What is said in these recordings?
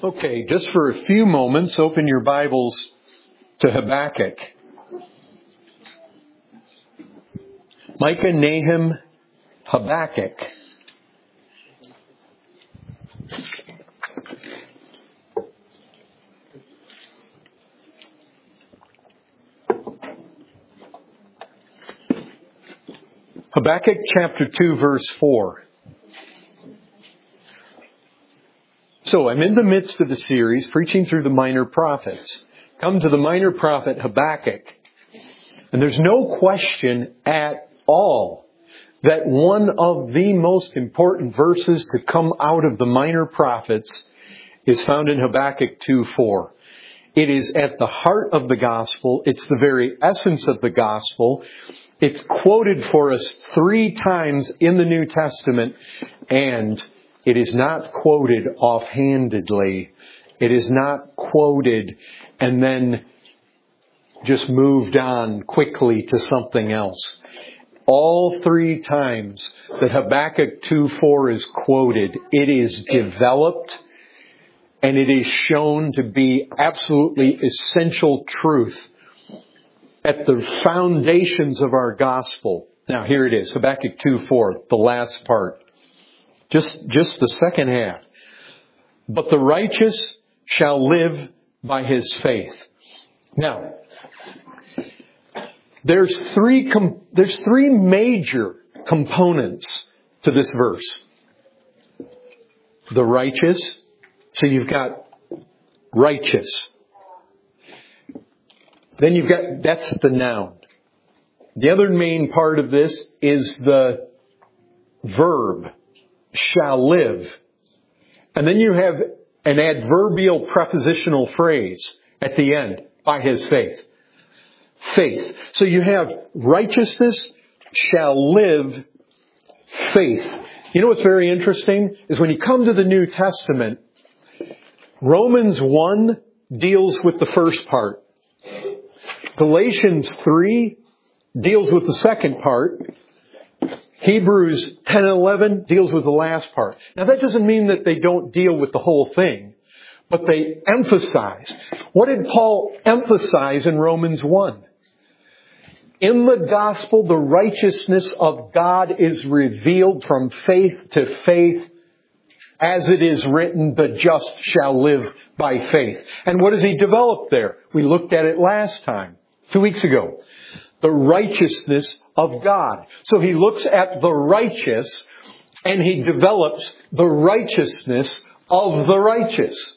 Okay, just for a few moments, open your Bibles to Habakkuk. Micah, Nahum, Habakkuk. Habakkuk chapter 2, verse 4. So I'm in the midst of a series preaching through the minor prophets. Come to the minor prophet Habakkuk. And there's no question at all that one of the most important verses to come out of the minor prophets is found in Habakkuk 2:4. It is at the heart of the gospel. It's the very essence of the gospel. It's quoted for us 3 times in the New Testament, and it is not quoted offhandedly. It is not quoted and then just moved on quickly to something else. All 3 times that Habakkuk 2:4 is quoted, it is developed and it is shown to be absolutely essential truth at the foundations of our gospel. Now here it is, Habakkuk 2:4, the last part. Just the second half. But the righteous shall live by his faith. Now, there's three major components to this verse. The righteous. So you've got righteous. Then you've got, that's the noun. The other main part of this is the verb, shall live. And then you have an adverbial prepositional phrase at the end, by his faith. Faith. So you have righteousness, shall live, faith. You know what's very interesting is when you come to the New Testament, Romans 1 deals with the first part. Galatians 3 deals with the second part. Hebrews 10 and 11 deals with the last part. Now that doesn't mean that they don't deal with the whole thing, but they emphasize. What did Paul emphasize in Romans 1? In the gospel, the righteousness of God is revealed from faith to faith. As it is written, the just shall live by faith. And what does he develop there? We looked at it last time, 2 weeks ago. The righteousness of God. So he looks at the righteous and he develops the righteousness of the righteous.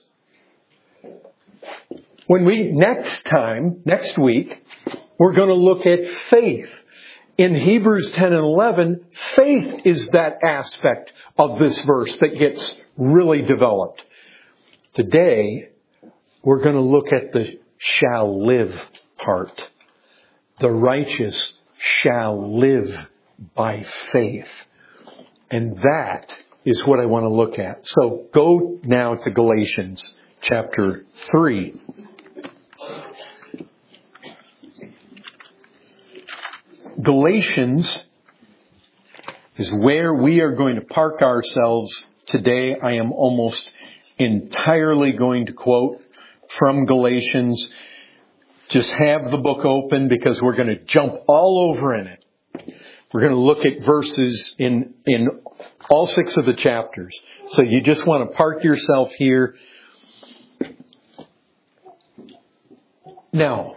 When next week, we're going to look at faith. In Hebrews 10 and 11, faith is that aspect of this verse that gets really developed. Today, we're going to look at the shall live part. The righteous shall live by faith. And that is what I want to look at. So go now to Galatians chapter 3. Galatians is where we are going to park ourselves today. I am almost entirely going to quote from Galatians. Just have the book open because we're going to jump all over in it. We're going to look at verses in all 6 of the chapters. So you just want to park yourself here. Now,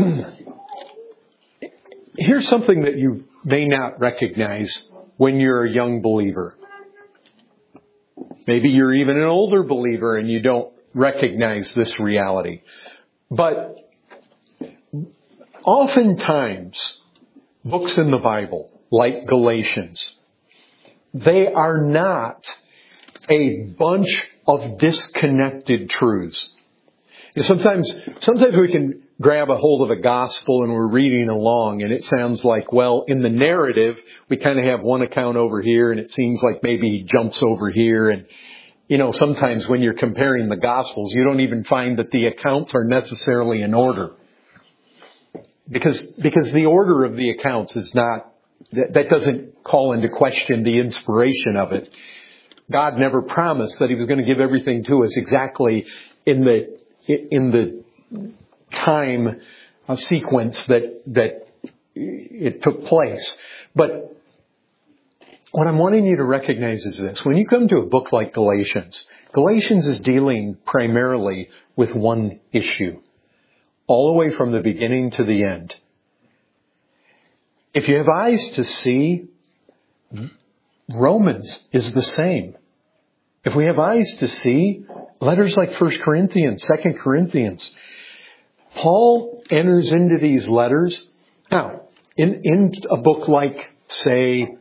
here's something that you may not recognize when you're a young believer. Maybe you're even an older believer and you don't recognize this reality. But oftentimes, books in the Bible, like Galatians, they are not a bunch of disconnected truths. And sometimes we can grab a hold of a gospel and we're reading along and it sounds like, well, in the narrative, we kind of have one account over here and it seems like maybe he jumps over here. And, you know, sometimes when you're comparing the gospels, you don't even find that the accounts are necessarily in order. Because the order of the accounts is not, that doesn't call into question the inspiration of it. God never promised that He was going to give everything to us exactly in the time sequence that it took place. But what I'm wanting you to recognize is this. When you come to a book like Galatians, Galatians is dealing primarily with one issue, all the way from the beginning to the end. If you have eyes to see, Romans is the same. If we have eyes to see, letters like 1 Corinthians, 2 Corinthians, Paul enters into these letters. Now, in a book like, say,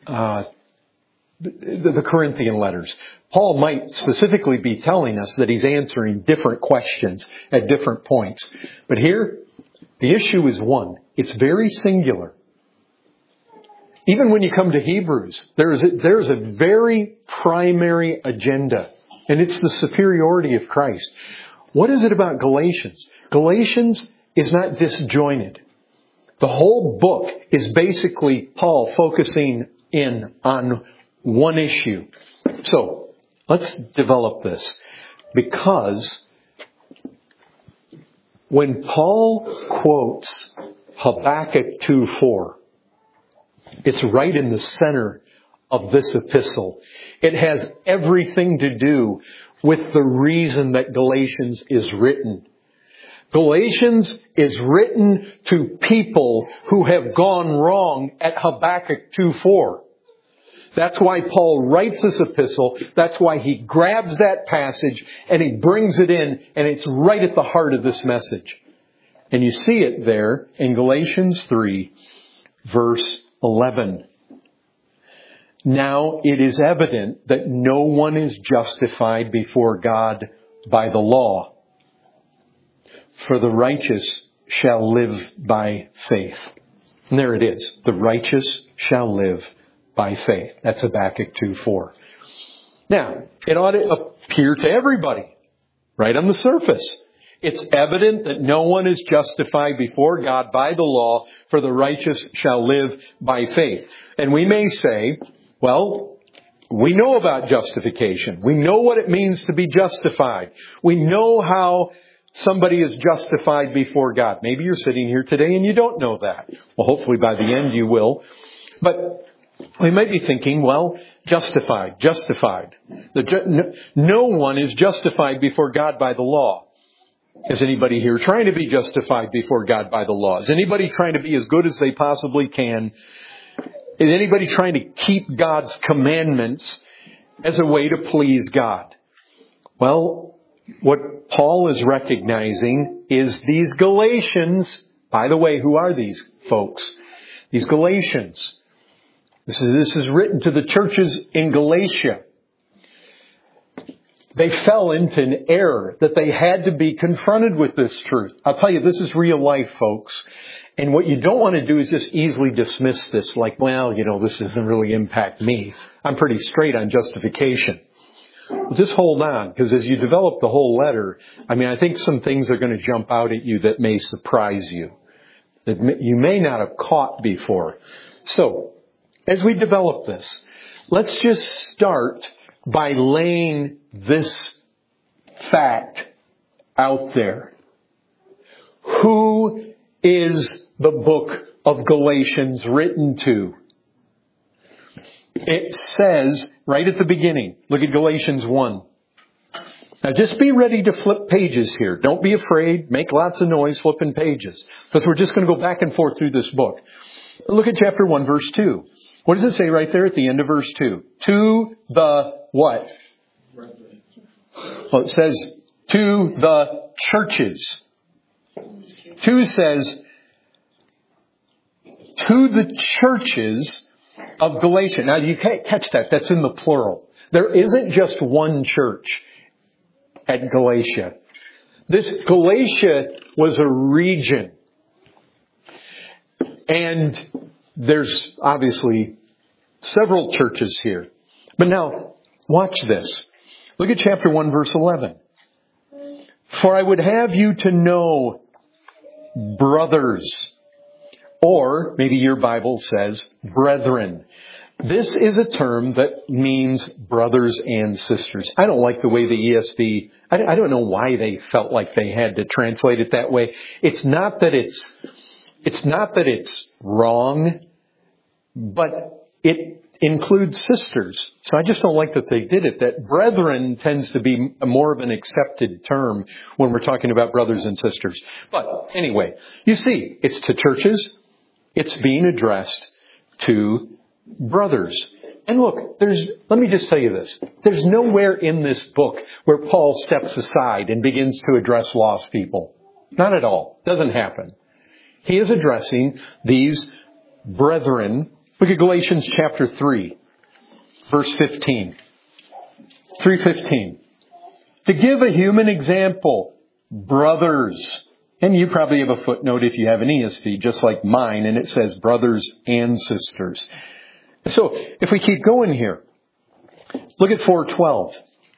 the Corinthian letters, Paul might specifically be telling us that he's answering different questions at different points. But here, the issue is one. It's very singular. Even when you come to Hebrews, there's a very primary agenda, and it's the superiority of Christ. What is it about Galatians? Galatians is not disjointed. The whole book is basically Paul focusing in on one issue. So, let's develop this. Because when Paul quotes Habakkuk 2:4, it's right in the center of this epistle. It has everything to do with the reason that Galatians is written. Galatians is written to people who have gone wrong at Habakkuk 2:4. That's why Paul writes this epistle. That's why he grabs that passage and he brings it in, and it's right at the heart of this message. And you see it there in Galatians 3, verse 11. Now it is evident that no one is justified before God by the law, for the righteous shall live by faith. And there it is. The righteous shall live by faith. That's Habakkuk 2:4. Now, it ought to appear to everybody, right on the surface. It's evident that no one is justified before God by the law, for the righteous shall live by faith. And we may say, well, we know about justification. We know what it means to be justified. We know how somebody is justified before God. Maybe you're sitting here today and you don't know that. Well, hopefully by the end you will. But we might be thinking, well, justified. No one is justified before God by the law. Is anybody here trying to be justified before God by the law? Is anybody trying to be as good as they possibly can? Is anybody trying to keep God's commandments as a way to please God? Well, what Paul is recognizing is these Galatians. By the way, who are these folks? These Galatians. This is written to the churches in Galatia. They fell into an error that they had to be confronted with this truth. I'll tell you, this is real life, folks. And what you don't want to do is just easily dismiss this like, well, this doesn't really impact me. I'm pretty straight on justification. Well, just hold on, because as you develop the whole letter, I think some things are going to jump out at you that may surprise you, that you may not have caught before. So, as we develop this, let's just start by laying this fact out there. Who is the book of Galatians written to? It says right at the beginning, look at Galatians 1. Now just be ready to flip pages here. Don't be afraid. Make lots of noise flipping pages, because we're just going to go back and forth through this book. Look at chapter 1, verse 2. What does it say right there at the end of verse 2? To the what? Well, it says to the churches. 2 says to the churches of Galatia. Now you can't catch that. That's in the plural. There isn't just one church at Galatia. This Galatia was a region. And there's obviously several churches here. But now, watch this. Look at chapter 1, verse 11. For I would have you to know, brothers, or maybe your Bible says brethren, This is a term that means brothers and sisters. I don't like the way the ESV, I don't know why they felt like they had to translate it that way. It's not that it's wrong, but it includes sisters. So I just don't like that they did it. That brethren tends to be more of an accepted term when we're talking about brothers and sisters. But anyway, you see, it's to churches. It's being addressed to brothers. And look, let me just tell you this. There's nowhere in this book where Paul steps aside and begins to address lost people. Not at all. Doesn't happen. He is addressing these brethren. Look at Galatians chapter 3, verse 15. 3:15. To give a human example, brothers. And you probably have a footnote if you have an ESV, just like mine, and it says brothers and sisters. So, if we keep going here, look at 4:12.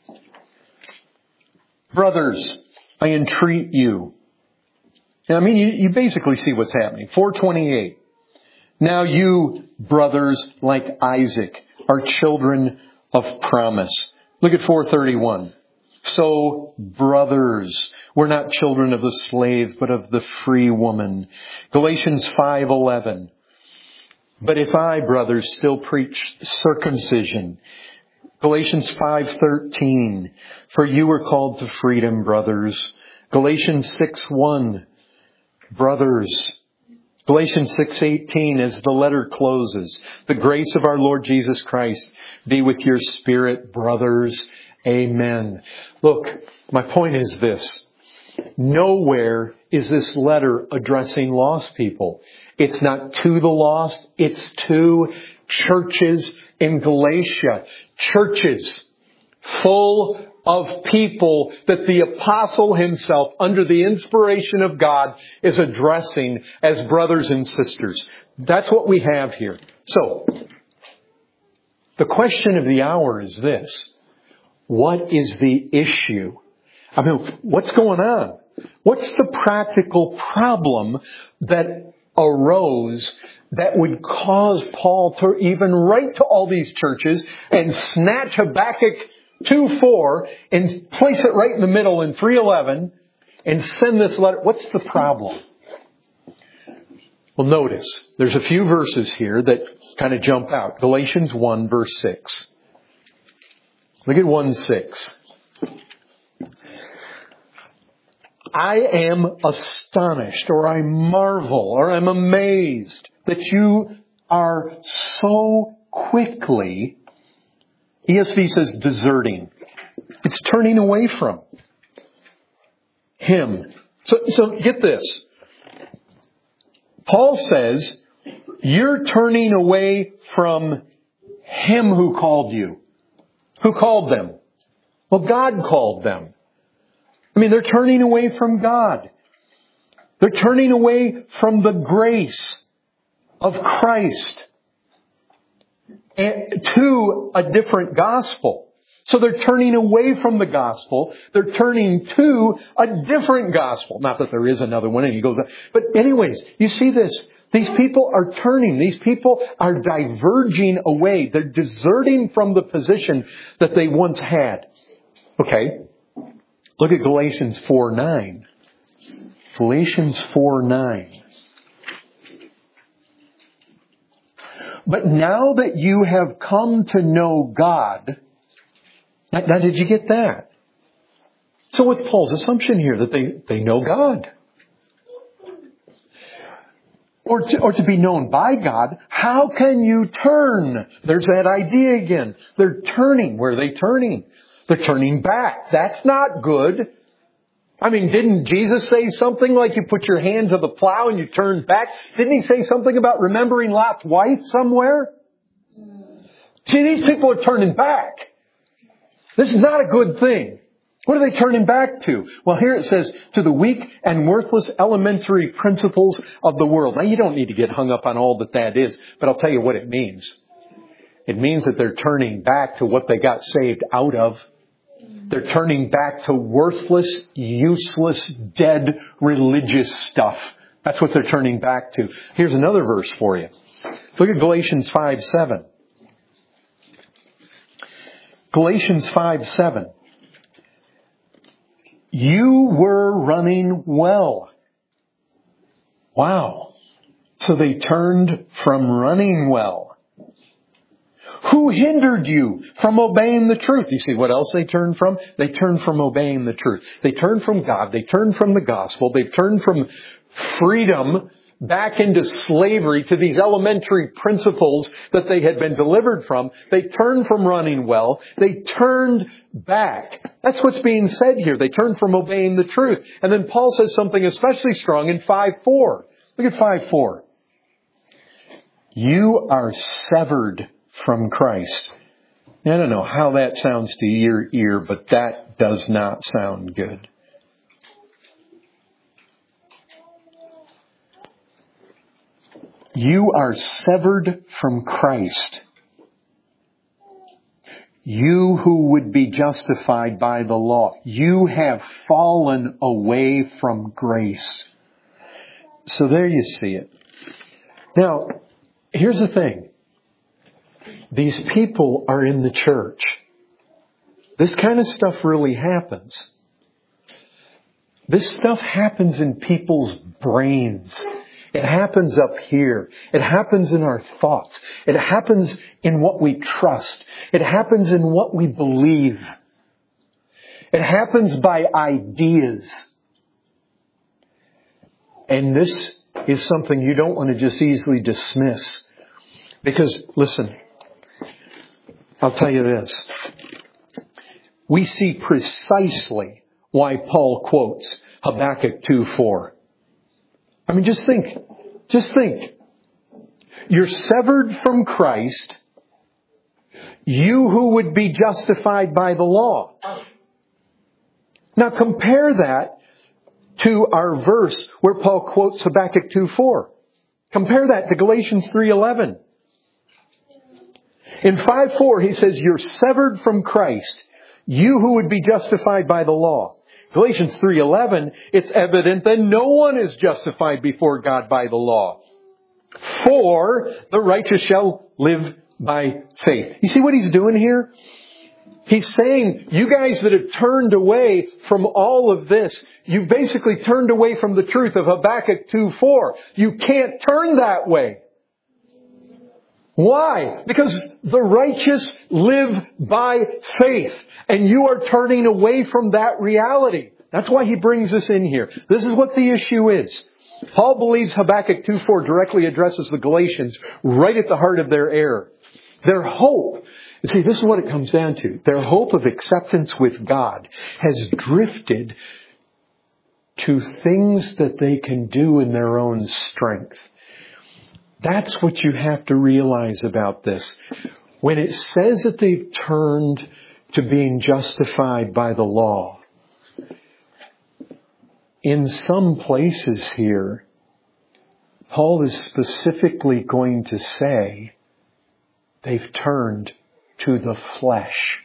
Brothers, I entreat you. I mean, you basically see what's happening. 4:28. Now you, brothers, like Isaac, are children of promise. Look at 4:31. So, brothers, we're not children of the slave, but of the free woman. Galatians 5:11. But if I, brothers, still preach circumcision. Galatians 5:13. For you were called to freedom, brothers. Galatians 6:1. Brothers. Galatians 6:18, as the letter closes. The grace of our Lord Jesus Christ be with your spirit, brothers. Amen. Look, my point is this. Nowhere is this letter addressing lost people. It's not to the lost. It's to churches in Galatia. Churches full of people that the apostle himself, under the inspiration of God, is addressing as brothers and sisters. That's what we have here. So, the question of the hour is this. What is the issue? I mean, what's going on? What's the practical problem that arose that would cause Paul to even write to all these churches and snatch Habakkuk 2:4 and place it right in the middle in 3:11 and send this letter? What's the problem? Well, notice, there's a few verses here that kind of jump out. Galatians 1, verse 6. Look at 1:6. I am astonished, or I marvel, or I'm amazed that you are so quickly, ESV says deserting. It's turning away from Him. So get this. Paul says, you're turning away from Him who called you. Who called them? Well, God called them. I mean, they're turning away from God. They're turning away from the grace of Christ to a different gospel. So they're turning away from the gospel. They're turning to a different gospel. Not that there is another one, and he goes on. But anyways, you see this. These people are turning. These people are diverging away. They're deserting from the position that they once had. Okay. Look at Galatians 4:9. Galatians 4:9. But now that you have come to know God, now did you get that? So what's Paul's assumption here? That they know God. Or to be known by God, how can you turn? There's that idea again. They're turning. Where are they turning? They're turning back. That's not good. I mean, didn't Jesus say something like you put your hand to the plow and you turn back? Didn't He say something about remembering Lot's wife somewhere? See, these people are turning back. This is not a good thing. What are they turning back to? Well, here it says, to the weak and worthless elementary principles of the world. Now, you don't need to get hung up on all that is, but I'll tell you what it means. It means that they're turning back to what they got saved out of. They're turning back to worthless, useless, dead religious stuff. That's what they're turning back to. Here's another verse for you. Look at Galatians 5:7. Galatians 5:7. You were running well. Wow. So they turned from running well. Who hindered you from obeying the truth? You see what else they turned from? They turned from obeying the truth. They turned from God. They turned from the gospel. They turned from freedom back into slavery to these elementary principles that they had been delivered from. They turned from running well. They turned back. That's what's being said here. They turned from obeying the truth. And then Paul says something especially strong in 5:4. Look at 5:4. You are severed from Christ. I don't know how that sounds to your ear, but that does not sound good. You are severed from Christ. You who would be justified by the law. You have fallen away from grace. So there you see it. Now, here's the thing. These people are in the church. This kind of stuff really happens. This stuff happens in people's brains. It happens up here. It happens in our thoughts. It happens in what we trust. It happens in what we believe. It happens by ideas. And this is something you don't want to just easily dismiss. Because, listen, I'll tell you this. We see precisely why Paul quotes Habakkuk 2:4. I mean, just think. Just think. You're severed from Christ. You who would be justified by the law. Now compare that to our verse where Paul quotes Habakkuk 2:4. Compare that to Galatians 3:11. In 5:4 he says, you're severed from Christ. You who would be justified by the law. Galatians 3:11, it's evident that no one is justified before God by the law. For the righteous shall live by faith. You see what he's doing here? He's saying, you guys that have turned away from all of this, you basically turned away from the truth of Habakkuk 2:4. You can't turn that way. Why? Because the righteous live by faith. And you are turning away from that reality. That's why he brings this in here. This is what the issue is. Paul believes Habakkuk 2:4 directly addresses the Galatians right at the heart of their error. Their hope, you see, this is what it comes down to. Their hope of acceptance with God has drifted to things that they can do in their own strength. That's what you have to realize about this. When it says that they've turned to being justified by the law, in some places here, Paul is specifically going to say they've turned to the flesh.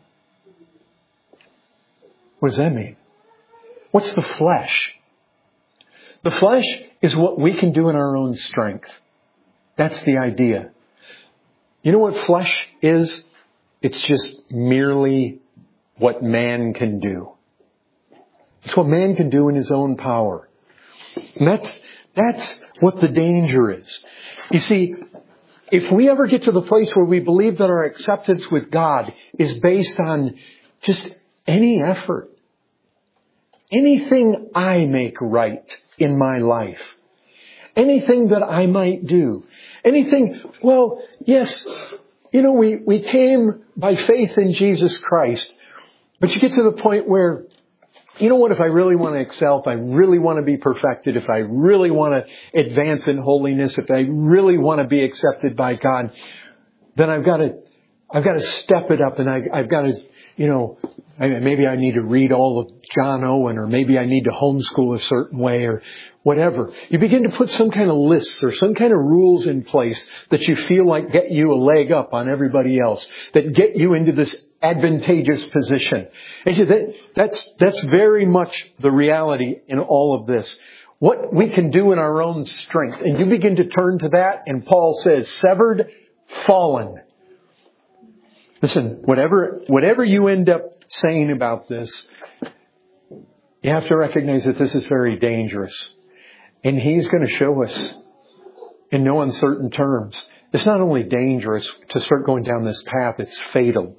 What does that mean? What's the flesh? The flesh is what we can do in our own strength. That's the idea. You know what flesh is? It's just merely what man can do. It's what man can do in his own power. And that's what the danger is. You see, if we ever get to the place where we believe that our acceptance with God is based on just any effort, anything I make right in my life, anything that I might do, anything, well, yes, we came by faith in Jesus Christ, but you get to the point where, you know what, if I really want to excel, if I really want to be perfected, if I really want to advance in holiness, if I really want to be accepted by God, then I've got to step it up, and I've got to, maybe I need to read all of John Owen, or maybe I need to homeschool a certain way, or whatever. You begin to put some kind of lists or some kind of rules in place that you feel like get you a leg up on everybody else, that get you into this advantageous position. And that's very much the reality in all of this. What we can do in our own strength. And you begin to turn to that, and Paul says, severed, fallen. Listen, whatever you end up saying about this, you have to recognize that this is very dangerous. And He's going to show us in no uncertain terms. It's not only dangerous to start going down this path, it's fatal.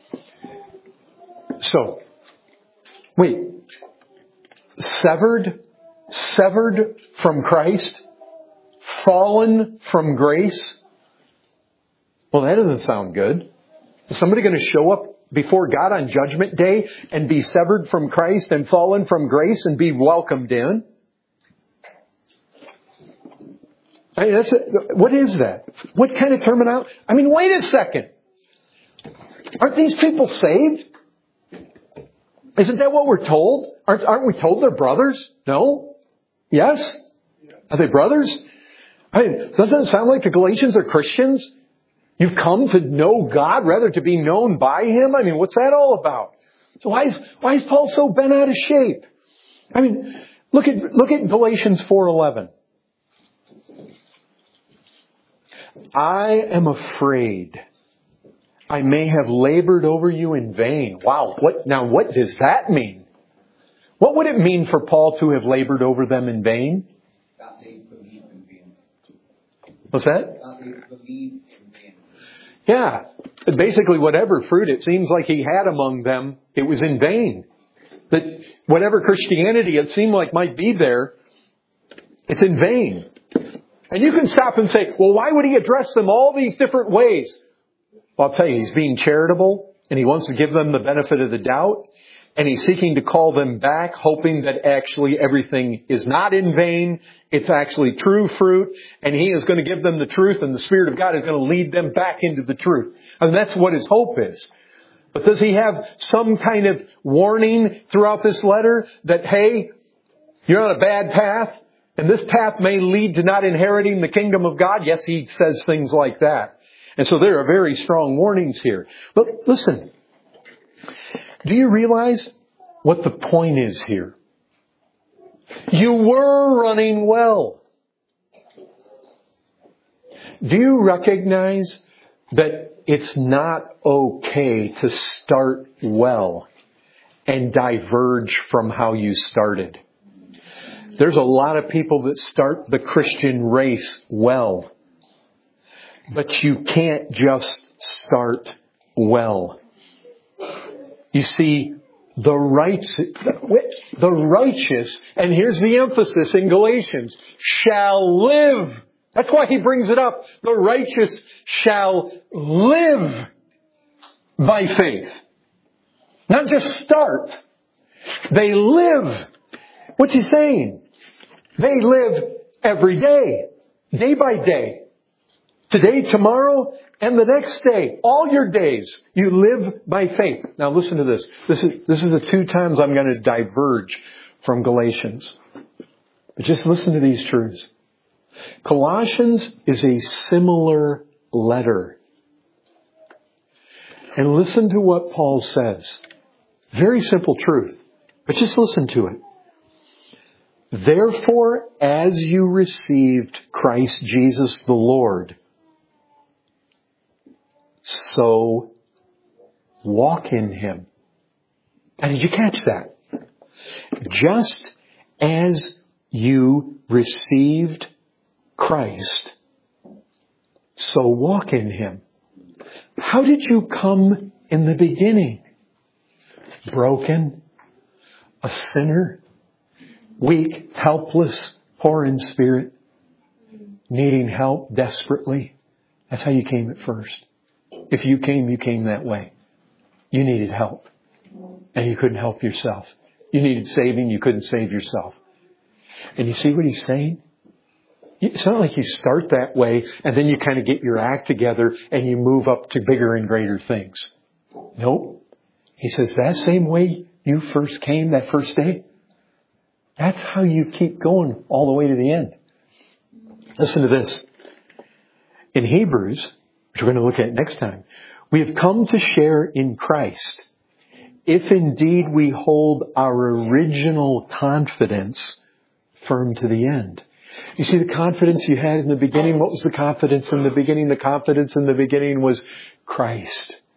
So, wait. Severed from Christ? Fallen from grace? Well, that doesn't sound good. Is somebody going to show up before God on Judgment Day and be severed from Christ and fallen from grace and be welcomed in? I mean, what is that? What kind of terminology? I mean, wait a second. Aren't these people saved? Isn't that what we're told? Aren't we told they're brothers? No? Yes? Are they brothers? I mean, doesn't it sound like the Galatians are Christians? You've come to know God rather to be known by Him? I mean, what's that all about? So why is Paul so bent out of shape? I mean, look at Galatians 4:11. I am afraid I may have labored over you in vain. Wow. What does that mean? What would it mean for Paul to have labored over them in vain? That they believed in vain. What's that? That they believed in vain. Yeah. Basically, whatever fruit it seems like he had among them, it was in vain. That whatever Christianity it seemed like might be there, it's in vain. And you can stop and say, well, why would he address them all these different ways? Well, I'll tell you, he's being charitable and he wants to give them the benefit of the doubt. And he's seeking to call them back, hoping that actually everything is not in vain. It's actually true fruit. And he is going to give them the truth, and the Spirit of God is going to lead them back into the truth. And that's what his hope is. But does he have some kind of warning throughout this letter that, hey, you're on a bad path, and this path may lead to not inheriting the kingdom of God? Yes, he says things like that. And so there are very strong warnings here. But listen, do you realize what the point is here? You were running well. Do you recognize that it's not okay to start well and diverge from how you started? There's a lot of people that start the Christian race well, but you can't just start well. You see, the righteous, and here's the emphasis in Galatians, shall live. That's why he brings it up. The righteous shall live by faith. Not just start. They live. What's he saying? They live every day. Day by day. Today, tomorrow, and the next day. All your days. You live by faith. Now listen to this. This is the 2 times I'm going to diverge from Galatians. But just listen to these truths. Colossians is a similar letter. And listen to what Paul says. Very simple truth. But just listen to it. Therefore, as you received Christ Jesus the Lord, so walk in Him. Now, did you catch that? Just as you received Christ, so walk in Him. How did you come in the beginning? Broken, a sinner, weak, helpless, poor in spirit, needing help desperately. That's how you came at first. If you came that way. You needed help. And you couldn't help yourself. You needed saving, you couldn't save yourself. And you see what he's saying? It's not like you start that way and then you kind of get your act together and you move up to bigger and greater things. Nope. He says that same way you first came that first day, that's how you keep going all the way to the end. Listen to this. In Hebrews, which we're going to look at next time, we have come to share in Christ, if indeed we hold our original confidence firm to the end. You see, the confidence you had in the beginning, what was the confidence in the beginning? The confidence in the beginning was Christ.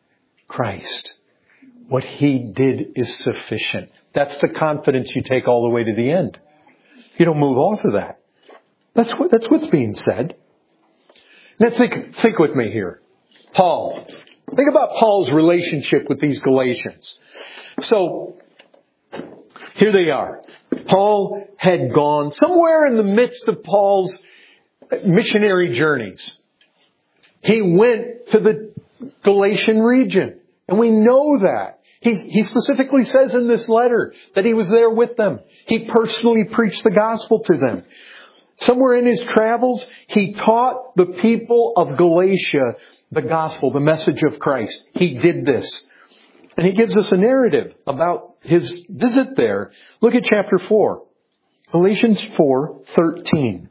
Christ. What He did is sufficient. That's the confidence you take all the way to the end. You don't move off of that. That's what's being said. Now think with me here. Paul. Think about Paul's relationship with these Galatians. So, here they are. Paul had gone somewhere in the midst of Paul's missionary journeys. He went to the Galatian region. And we know that. He specifically says in this letter that he was there with them. He personally preached the gospel to them. Somewhere in his travels, he taught the people of Galatia the gospel, the message of Christ. He did this. And he gives us a narrative about his visit there. Look at chapter 4. Galatians 4:13.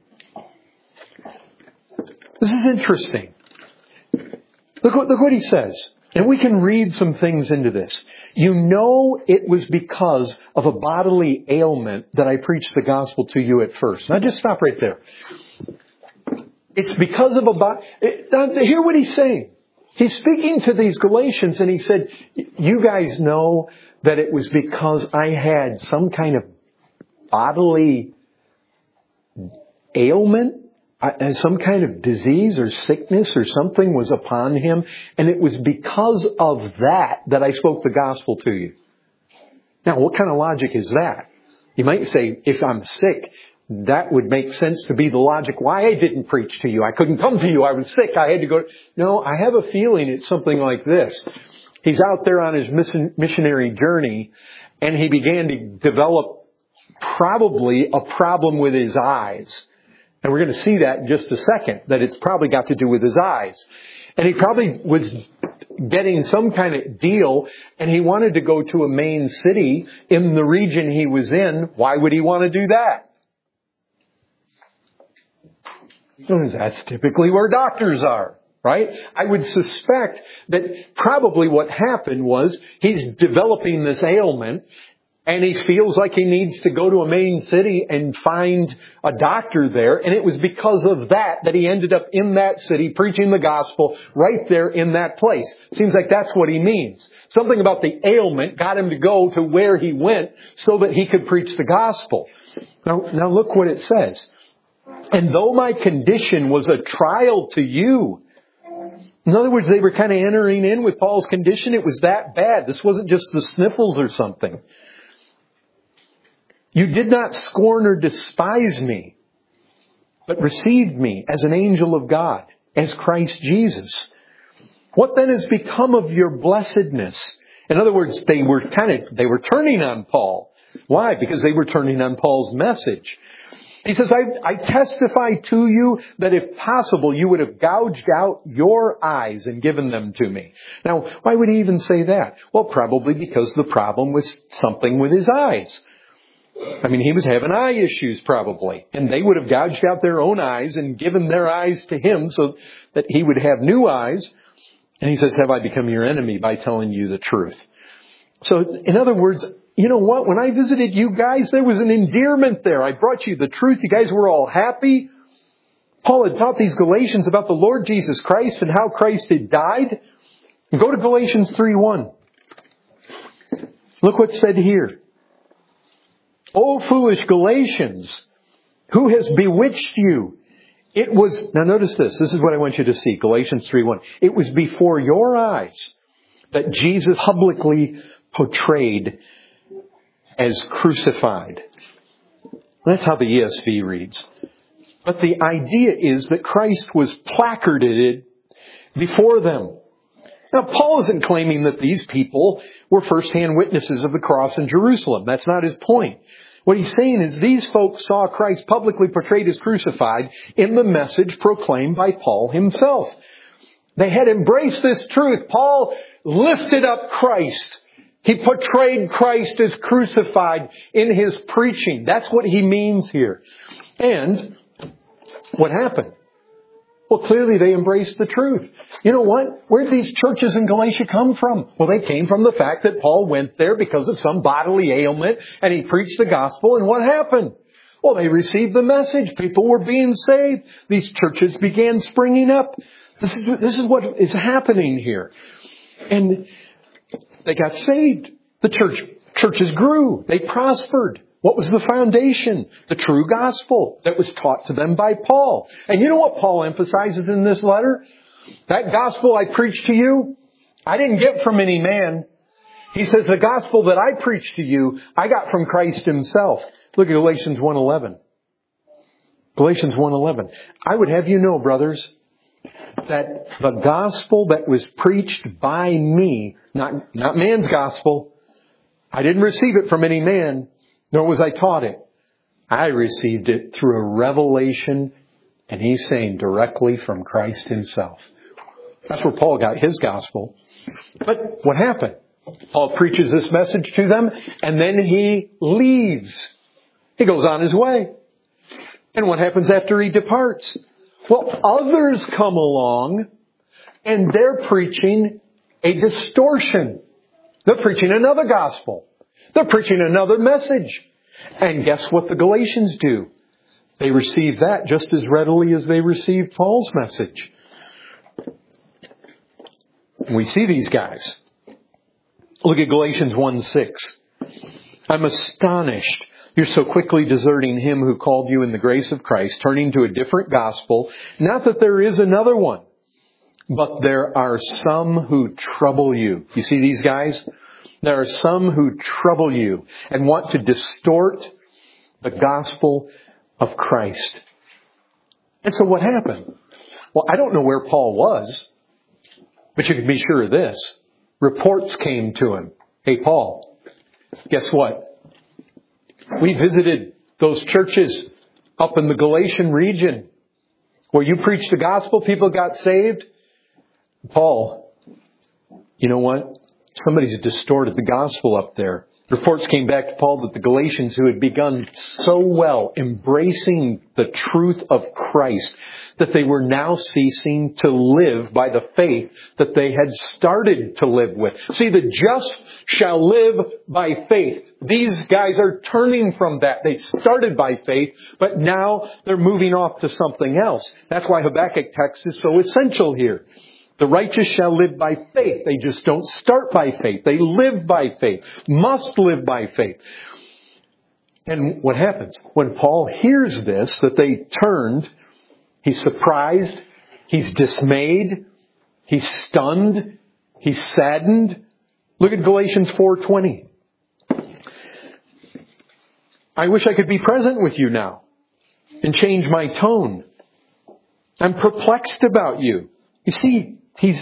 This is interesting. Look what he says. And we can read some things into this. You know it was because of a bodily ailment that I preached the gospel to you at first. Now just stop right there. It's because of hear what he's saying. He's speaking to these Galatians and he said, you guys know that it was because I had some kind of bodily ailment, some kind of disease or sickness or something was upon him. And it was because of that I spoke the gospel to you. Now, what kind of logic is that? You might say, if I'm sick, that would make sense to be the logic why I didn't preach to you. I couldn't come to you. I was sick. I had to go. No, I have a feeling it's something like this. He's out there on his missionary journey and he began to develop probably a problem with his eyes. And we're going to see that in just a second, that it's probably got to do with his eyes. And he probably was getting some kind of deal and he wanted to go to a main city in the region he was in. Why would he want to do that? That's typically where doctors are, right? I would suspect that probably what happened was he's developing this ailment and he feels like he needs to go to a main city and find a doctor there. And it was because of that he ended up in that city preaching the gospel right there in that place. Seems like that's what he means. Something about the ailment got him to go to where he went so that he could preach the gospel. Now look what it says. And though my condition was a trial to you. In other words, they were kind of entering in with Paul's condition. It was that bad. This wasn't just the sniffles or something. You did not scorn or despise me, but received me as an angel of God, as Christ Jesus. What then has become of your blessedness? In other words, they were turning on Paul. Why? Because they were turning on Paul's message. He says, I testify to you that if possible, you would have gouged out your eyes and given them to me. Now, why would he even say that? Well, probably because the problem was something with his eyes. I mean, he was having eye issues probably. And they would have gouged out their own eyes and given their eyes to him so that he would have new eyes. And he says, have I become your enemy by telling you the truth? So, in other words, you know what? When I visited you guys, there was an endearment there. I brought you the truth. You guys were all happy. Paul had taught these Galatians about the Lord Jesus Christ and how Christ had died. And go to Galatians 3:1. Look what's said here. O foolish Galatians, who has bewitched you? It was, now notice this. This is what I want you to see. Galatians 3:1. It was before your eyes that Jesus publicly portrayed as crucified. That's how the ESV reads. But the idea is that Christ was placarded before them. Now, Paul isn't claiming that these people were first-hand witnesses of the cross in Jerusalem. That's not his point. What he's saying is these folks saw Christ publicly portrayed as crucified in the message proclaimed by Paul himself. They had embraced this truth. Paul lifted up Christ. He portrayed Christ as crucified in his preaching. That's what he means here. And what happened? Well, clearly they embraced the truth. You know what? Where did these churches in Galatia come from? Well, they came from the fact that Paul went there because of some bodily ailment and he preached the gospel. And what happened? Well, they received the message. People were being saved. These churches began springing up. This is what is happening here. And They got saved. The churches grew. They prospered. What was the foundation? The true gospel that was taught to them by Paul. And you know what Paul emphasizes in this letter? That gospel I preached to you, I didn't get from any man. He says the gospel that I preached to you, I got from Christ Himself. Look at Galatians 1:11. Galatians 1:11. I would have you know, brothers, that the gospel that was preached by me, not man's gospel, I didn't receive it from any man, nor was I taught it. I received it through a revelation, and he's saying directly from Christ Himself. That's where Paul got his gospel. But what happened? Paul preaches this message to them, and then he leaves. He goes on his way. And what happens after he departs? Well, others come along, and they're preaching a distortion. They're preaching another gospel. They're preaching another message. And guess what the Galatians do? They receive that just as readily as they received Paul's message. We see these guys. Look at Galatians 1:6. I'm astonished. You're so quickly deserting Him who called you in the grace of Christ, turning to a different gospel. Not that there is another one, but there are some who trouble you. You see these guys? There are some who trouble you and want to distort the gospel of Christ. And so what happened? Well, I don't know where Paul was, but you can be sure of this. Reports came to him. Hey, Paul, guess what? We visited those churches up in the Galatian region where you preached the gospel, people got saved. Paul, you know what? Somebody's distorted the gospel up there. Reports came back to Paul that the Galatians, who had begun so well embracing the truth of Christ, that they were now ceasing to live by the faith that they had started to live with. See, the just shall live by faith. These guys are turning from that. They started by faith, but now they're moving off to something else. That's why Habakkuk text is so essential here. The righteous shall live by faith. They just don't start by faith. They live by faith. Must live by faith. And what happens? When Paul hears this, that they turned, he's surprised, he's dismayed, he's stunned, he's saddened. Look at Galatians 4:20. I wish I could be present with you now and change my tone. I'm perplexed about you. You see,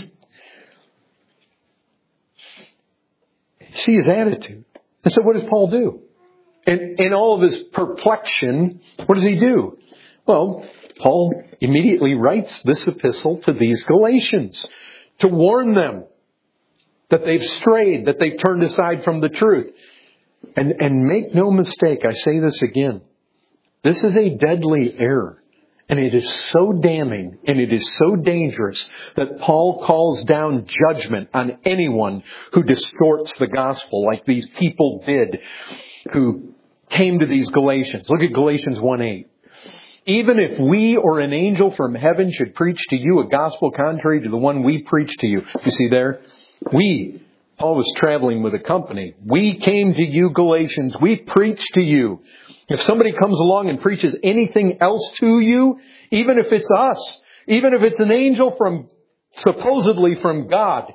see his attitude. And so what does Paul do? In all of his perplexion, what does he do? Well, Paul immediately writes this epistle to these Galatians to warn them that they've strayed, that they've turned aside from the truth. And make no mistake, I say this again, this is a deadly error. And it is so damning and it is so dangerous that Paul calls down judgment on anyone who distorts the gospel like these people did who came to these Galatians. Look at Galatians 1:8. Even if we or an angel from heaven should preach to you a gospel contrary to the one we preach to you. You see there? Paul was traveling with a company. We came to you, Galatians. We preached to you. If somebody comes along and preaches anything else to you, even if it's us, even if it's an angel supposedly from God,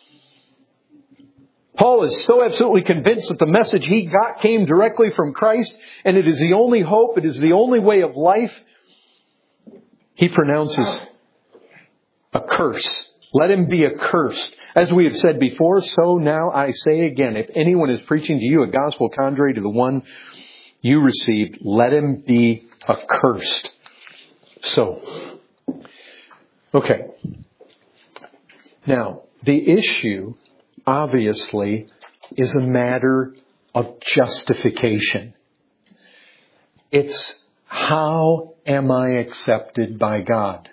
Paul is so absolutely convinced that the message he got came directly from Christ, and it is the only hope, it is the only way of life. He pronounces a curse. Let him be accursed. As we have said before, so now I say again, if anyone is preaching to you a gospel contrary to the one you received, let him be accursed. So, okay. Now, the issue, obviously, is a matter of justification. It's how am I accepted by God?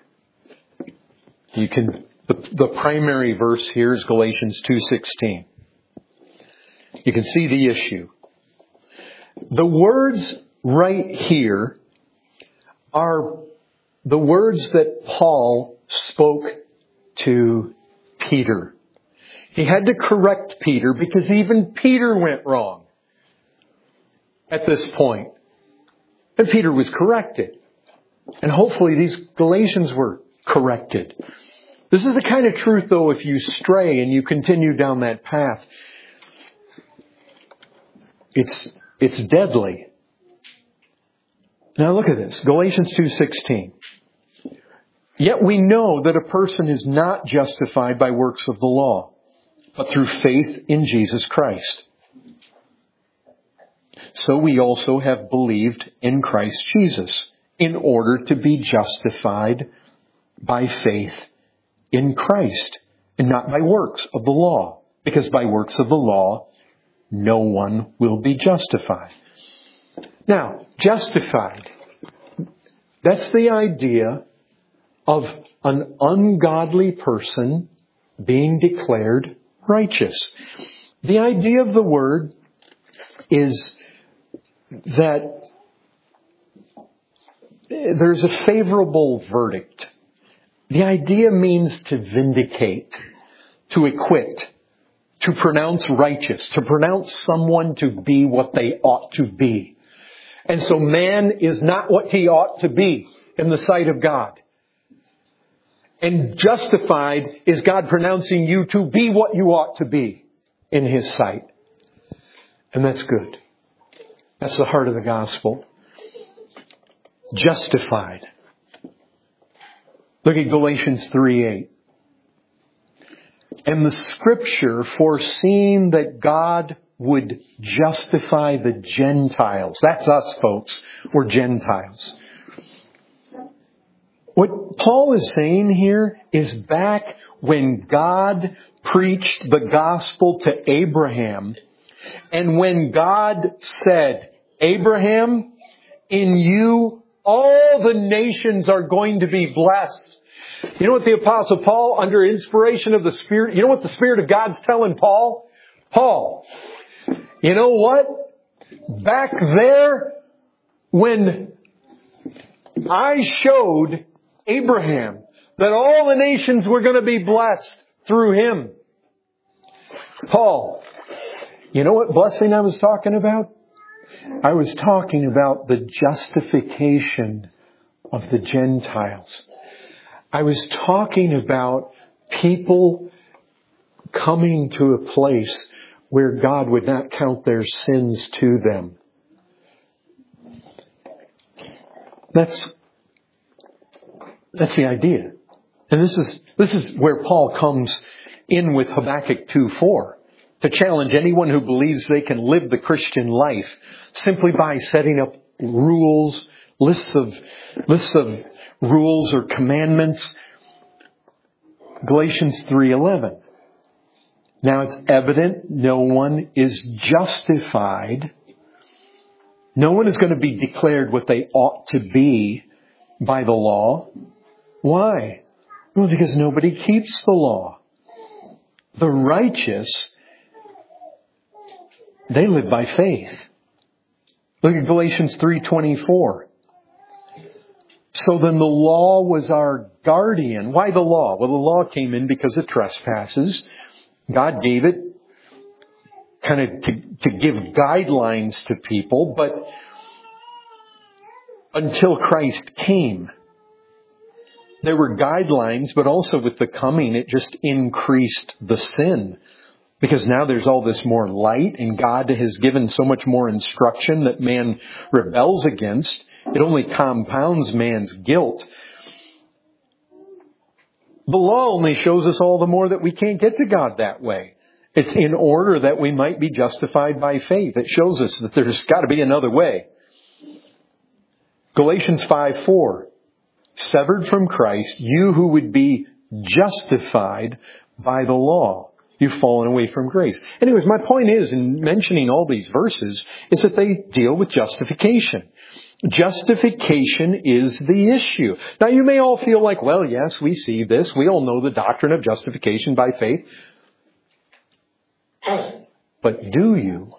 The primary verse here is Galatians 2:16. You can see the issue. The words right here are the words that Paul spoke to Peter. He had to correct Peter because even Peter went wrong at this point. And Peter was corrected. And hopefully these Galatians were corrected. This is the kind of truth, though, if you stray and you continue down that path, it's deadly. Now look at this. Galatians 2:16. Yet we know that a person is not justified by works of the law, but through faith in Jesus Christ. So we also have believed in Christ Jesus in order to be justified by faith in Christ and not by works of the law. Because by works of the law, no one will be justified. Now, justified. That's the idea of an ungodly person being declared righteous. The idea of the word is that there's a favorable verdict. The idea means to vindicate, to acquit, to pronounce righteous, to pronounce someone to be what they ought to be. And so man is not what he ought to be in the sight of God. And justified is God pronouncing you to be what you ought to be in His sight. And that's good. That's the heart of the gospel. Justified. Look at Galatians 3:8. And the Scripture, foreseeing that God would justify the Gentiles. That's us, folks. We're Gentiles. What Paul is saying here is back when God preached the gospel to Abraham, and when God said, Abraham, in you all the nations are going to be blessed. You know what the Apostle Paul, under inspiration of the Spirit, you know what the Spirit of God's telling Paul? Paul, you know what? Back there, when I showed Abraham that all the nations were going to be blessed through him. Paul, you know what blessing I was talking about? I was talking about the justification of the Gentiles. I was talking about people coming to a place where God would not count their sins to them. That's the idea. And this is where Paul comes in with Habakkuk 2:4 to challenge anyone who believes they can live the Christian life simply by setting up rules, lists of rules or commandments. Galatians 3:11. Now it's evident no one is justified. No one is going to be declared what they ought to be by the law. Why? Well, because nobody keeps the law. The righteous, they live by faith. Look at Galatians 3:24. So then the law was our guardian. Why the law? Well, the law came in because of trespasses. God gave it kind of to give guidelines to people, but until Christ came, there were guidelines, but also with the coming, it just increased the sin. Because now there's all this more light, and God has given so much more instruction that man rebels against. It only compounds man's guilt. The law only shows us all the more that we can't get to God that way. It's in order that we might be justified by faith. It shows us that there's got to be another way. Galatians 5:4. Severed from Christ, you who would be justified by the law. You've fallen away from grace. Anyways, my point is, in mentioning all these verses, is that they deal with justification. Justification is the issue. Now you may all feel like, well, yes, we see this. We all know the doctrine of justification by faith. But do you?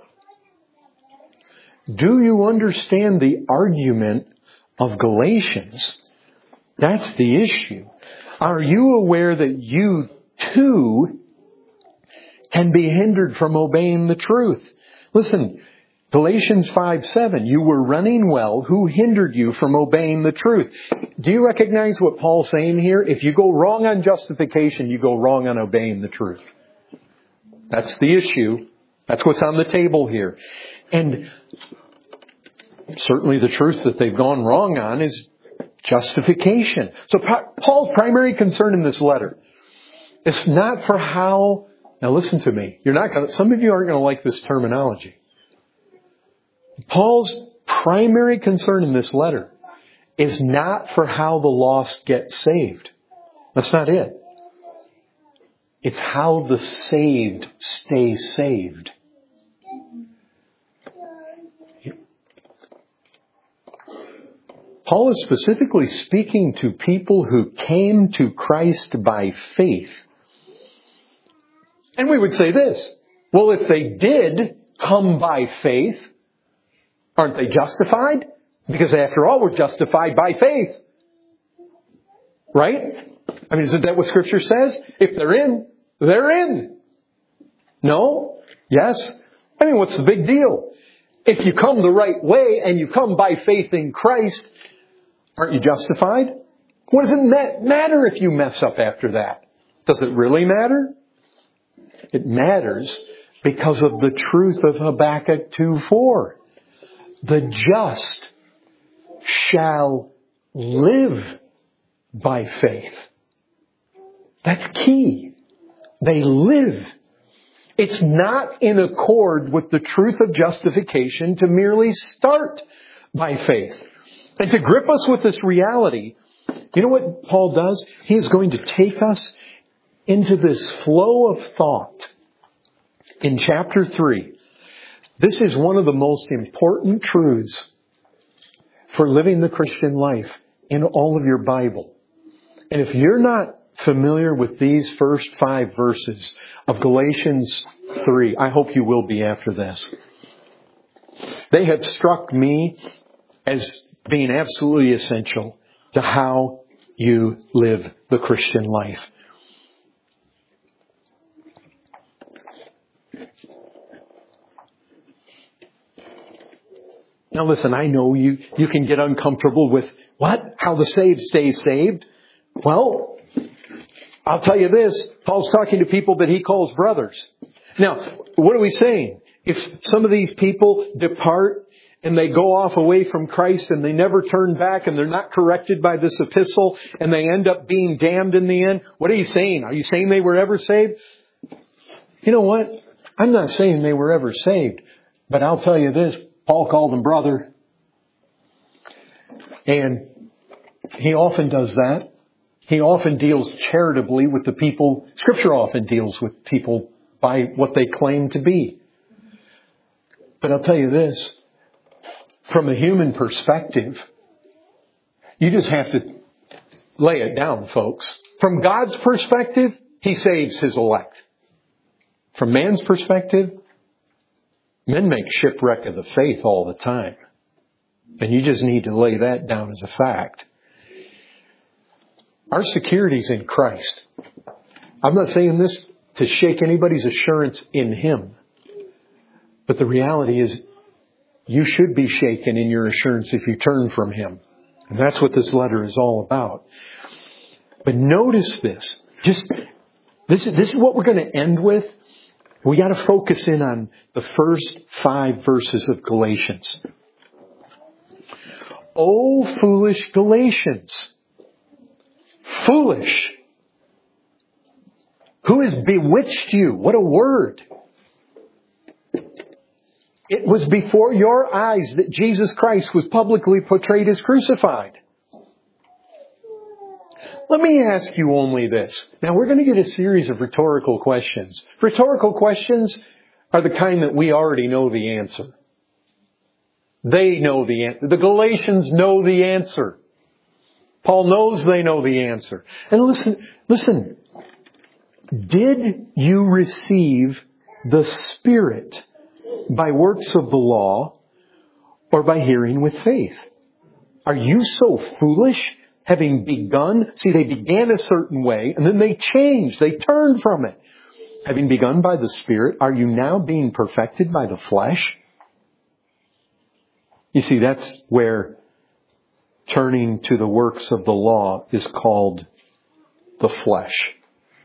Do you understand the argument of Galatians? That's the issue. Are you aware that you too can be hindered from obeying the truth. Listen, Galatians 5:7, you were running well. Who hindered you from obeying the truth? Do you recognize what Paul's saying here? If you go wrong on justification, you go wrong on obeying the truth. That's the issue. That's what's on the table here. And certainly the truth that they've gone wrong on is justification. So Paul's primary concern in this letter is not for how... Now listen to me. Some of you aren't going to like this terminology. Paul's primary concern in this letter is not for how the lost get saved. That's not it. It's how the saved stay saved. Paul is specifically speaking to people who came to Christ by faith. And we would say this, well, if they did come by faith, aren't they justified? Because after all, we're justified by faith. Right? I mean, isn't that what Scripture says? If they're in, they're in. No? Yes? I mean, what's the big deal? If you come the right way and you come by faith in Christ, aren't you justified? What does it matter if you mess up after that? Does it really matter? It matters because of the truth of Habakkuk 2:4. The just shall live by faith. That's key. They live. It's not in accord with the truth of justification to merely start by faith. And to grip us with this reality, you know what Paul does? He is going to take us into this flow of thought in chapter 3. This is one of the most important truths for living the Christian life in all of your Bible. And if you're not familiar with these first 5 verses of Galatians 3, I hope you will be after this. They have struck me as being absolutely essential to how you live the Christian life. Now listen, I know you can get uncomfortable with, what? How the saved stay saved? Well, I'll tell you this. Paul's talking to people that he calls brothers. Now, what are we saying? If some of these people depart and they go off away from Christ and they never turn back and they're not corrected by this epistle and they end up being damned in the end, what are you saying? Are you saying they were ever saved? You know what? I'm not saying they were ever saved. But I'll tell you this. Paul called them brother. And he often does that. He often deals charitably with the people. Scripture often deals with people by what they claim to be. But I'll tell you this. From a human perspective, you just have to lay it down, folks. From God's perspective, He saves His elect. From man's perspective, men make shipwreck of the faith all the time. And you just need to lay that down as a fact. Our security's in Christ. I'm not saying this to shake anybody's assurance in Him. But the reality is, you should be shaken in your assurance if you turn from Him. And that's what this letter is all about. But notice this. This is what we're going to end with. We got to focus in on the first 5 verses of Galatians. O foolish Galatians. Foolish. Who has bewitched you? What a word. It was before your eyes that Jesus Christ was publicly portrayed as crucified. Let me ask you only this. Now we're going to get a series of rhetorical questions. Rhetorical questions are the kind that we already know the answer. They know the answer. The Galatians know the answer. Paul knows they know the answer. And listen. Did you receive the Spirit by works of the law or by hearing with faith? Are you so foolish? Having begun, see, they began a certain way and then they changed. They turned from it. Having begun by the Spirit, are you now being perfected by the flesh? You see, that's where turning to the works of the law is called the flesh.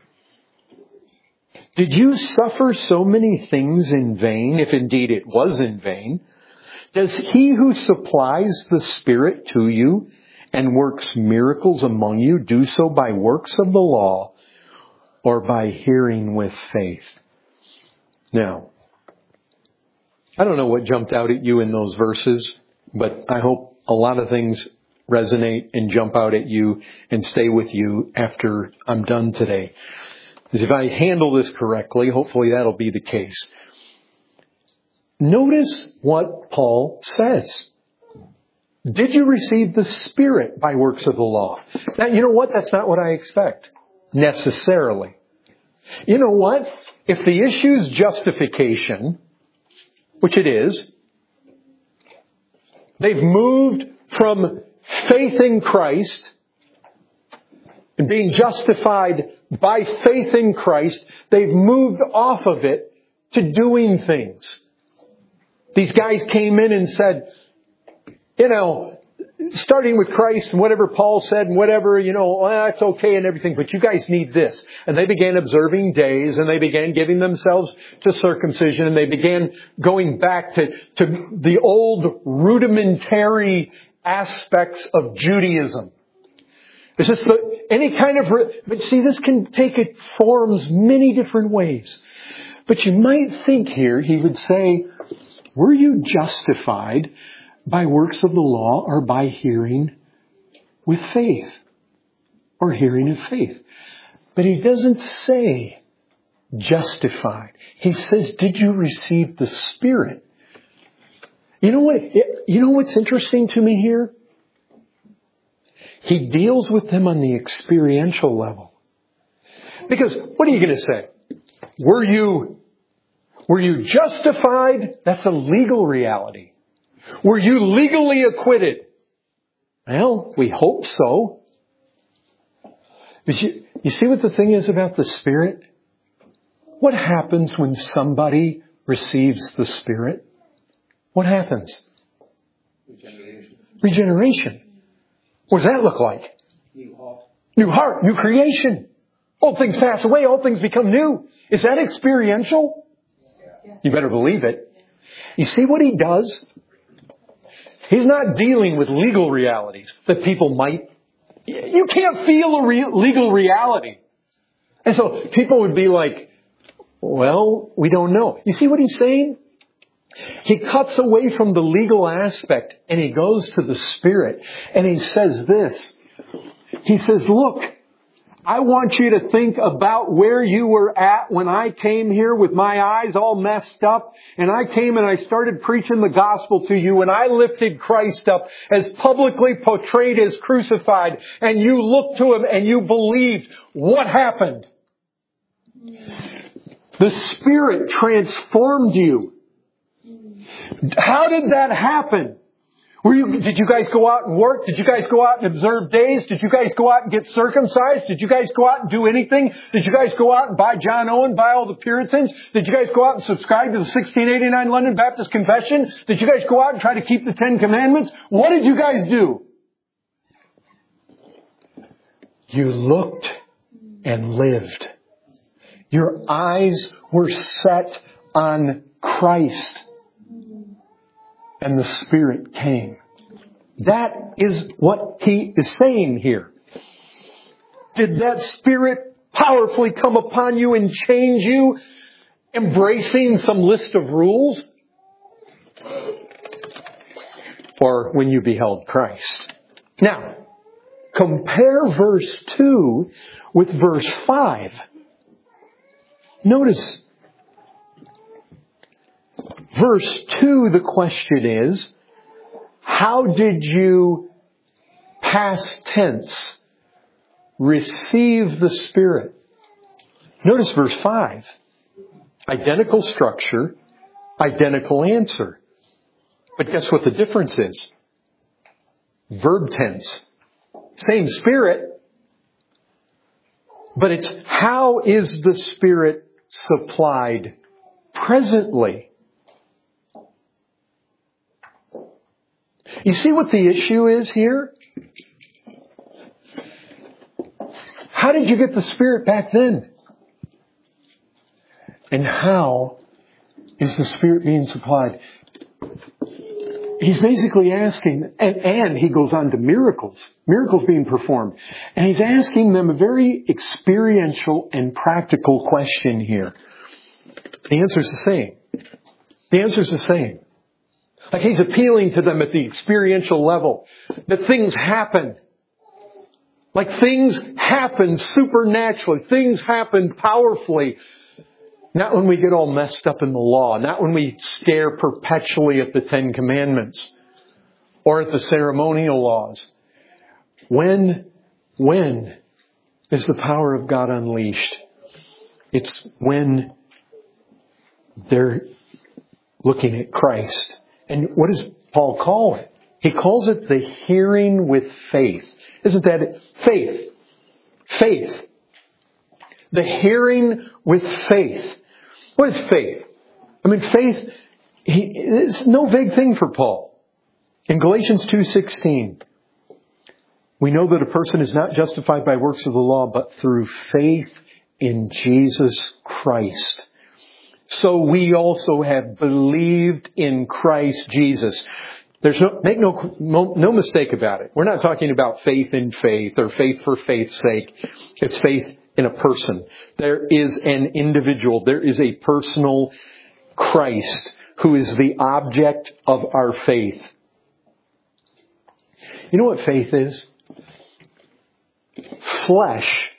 Did you suffer so many things in vain, if indeed it was in vain? Does he who supplies the Spirit to you and works miracles among you do so by works of the law or by hearing with faith? Now, I don't know what jumped out at you in those verses, but I hope a lot of things resonate and jump out at you and stay with you after I'm done today. Because if I handle this correctly, hopefully that'll be the case. Notice what Paul says. Did you receive the Spirit by works of the law? Now, you know what? That's not what I expect. Necessarily. You know what? If the issue's justification, which it is, they've moved from faith in Christ and being justified by faith in Christ, they've moved off of it to doing things. These guys came in and said, starting with Christ and whatever Paul said and whatever, that's okay and everything, but you guys need this. And they began observing days and they began giving themselves to circumcision and they began going back to the old rudimentary aspects of Judaism. It's just but see, this can take its forms many different ways. But you might think here, he would say, were you justified by works of the law or by hearing with faith? Or hearing of faith. But he doesn't say justified. He says, did you receive the Spirit? You know what's interesting to me here? He deals with them on the experiential level. Because what are you going to say? Were you justified? That's a legal reality. Were you legally acquitted? Well, we hope so. But you see what the thing is about the Spirit? What happens when somebody receives the Spirit? What happens? Regeneration. What does that look like? New heart, new creation. Old things pass away, all things become new. Is that experiential? You better believe it. You see what he does? He's not dealing with legal realities that people might... You can't feel a legal reality. And so people would be like, well, we don't know. You see what he's saying? He cuts away from the legal aspect and he goes to the Spirit. And he says this. He says, look, I want you to think about where you were at when I came here with my eyes all messed up. And I came and I started preaching the gospel to you. And I lifted Christ up as publicly portrayed as crucified. And you looked to Him and you believed. What happened? The Spirit transformed you. How did that happen? Did you guys go out and work? Did you guys go out and observe days? Did you guys go out and get circumcised? Did you guys go out and do anything? Did you guys go out and buy John Owen, buy all the Puritans? Did you guys go out and subscribe to the 1689 London Baptist Confession? Did you guys go out and try to keep the 10 Commandments? What did you guys do? You looked and lived. Your eyes were set on Christ. And the Spirit came. That is what he is saying here. Did that Spirit powerfully come upon you and change you, embracing some list of rules? Or when you beheld Christ? Now, compare verse 2 with verse 5. Notice, verse 2, the question is, how did you, past tense, receive the Spirit? Notice verse 5. Identical structure, identical answer. But guess what the difference is? Verb tense. Same Spirit, but it's how is the Spirit supplied presently. You see what the issue is here? How did you get the Spirit back then? And how is the Spirit being supplied? He's basically asking, and he goes on to miracles being performed. And he's asking them a very experiential and practical question here. The answer's the same. Like he's appealing to them at the experiential level. That things happen. Like things happen supernaturally. Things happen powerfully. Not when we get all messed up in the law. Not when we stare perpetually at the Ten Commandments. Or at the ceremonial laws. When is the power of God unleashed? It's when they're looking at Christ. And what does Paul call it? He calls it the hearing with faith. Isn't that it? Faith. Faith. The hearing with faith. What is faith? I mean, faith, it's no vague thing for Paul. In Galatians 2:16, we know that a person is not justified by works of the law, but through faith in Jesus Christ. So we also have believed in Christ Jesus. Make no mistake about it. We're not talking about faith in faith or faith for faith's sake. It's faith in a person. There is an individual. There is a personal Christ who is the object of our faith. You know what faith is? Flesh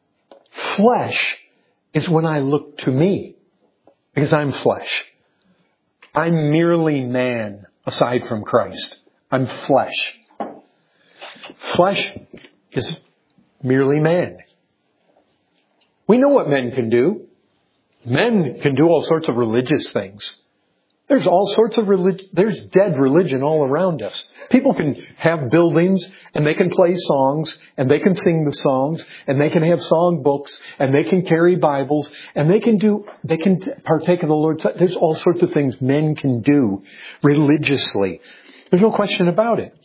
is when I look to me. Because I'm flesh. I'm merely man aside from Christ. I'm flesh. Flesh is merely man. We know what men can do. Men can do all sorts of religious things. There's all sorts of religion. There's dead religion all around us. People can have buildings and they can play songs and they can sing the songs and they can have song books and they can carry Bibles and they can partake of the Lord's Supper. There's all sorts of things men can do religiously. There's no question about it.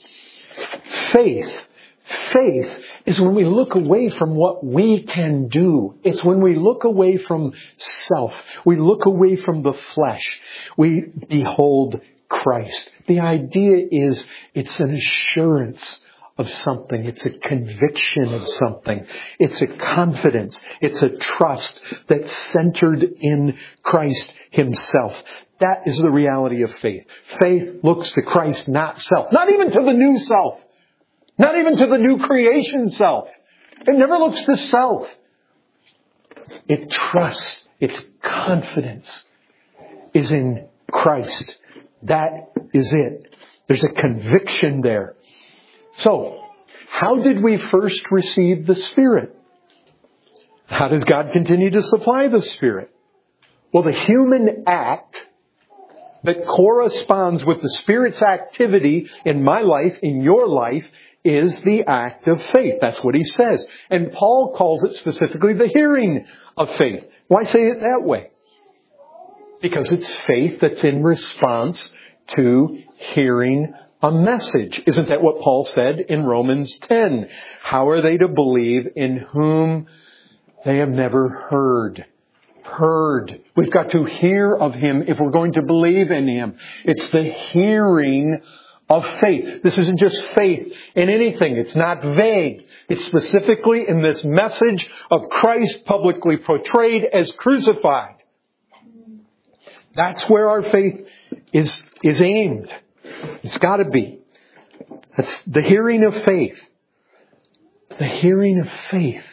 Faith is when we look away from what we can do. It's when we look away from self. We look away from the flesh. We behold Christ. The idea is it's an assurance of something. It's a conviction of something. It's a confidence. It's a trust that's centered in Christ Himself. That is the reality of faith. Faith looks to Christ, not self. Not even to the new self. Not even to the new creation self. It never looks to self. It trusts, its confidence is in Christ. That is it. There's a conviction there. So, how did we first receive the Spirit? How does God continue to supply the Spirit? Well, the human act that corresponds with the Spirit's activity in my life, in your life, is the act of faith. That's what he says. And Paul calls it specifically the hearing of faith. Why say it that way? Because it's faith that's in response to hearing a message. Isn't that what Paul said in Romans 10? How are they to believe in whom they have never heard? We've got to hear of Him if we're going to believe in Him. It's the hearing of faith. This isn't just faith in anything. It's not vague. It's specifically in this message of Christ publicly portrayed as crucified. That's where our faith is aimed. It's got to be. That's the hearing of faith. The hearing of faith.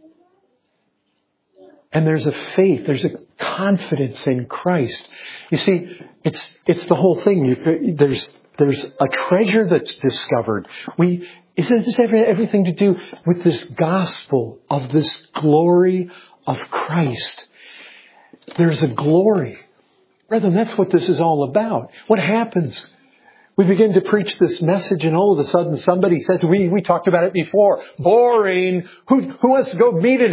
And there's a faith, there's a confidence in Christ. You see, it's the whole thing. There's a treasure that's discovered. This has everything to do with this gospel of this glory of Christ. There's a glory. Brethren, that's what this is all about. What happens? We begin to preach this message and all of a sudden somebody says, we talked about it before, boring. Who wants to go meet in it?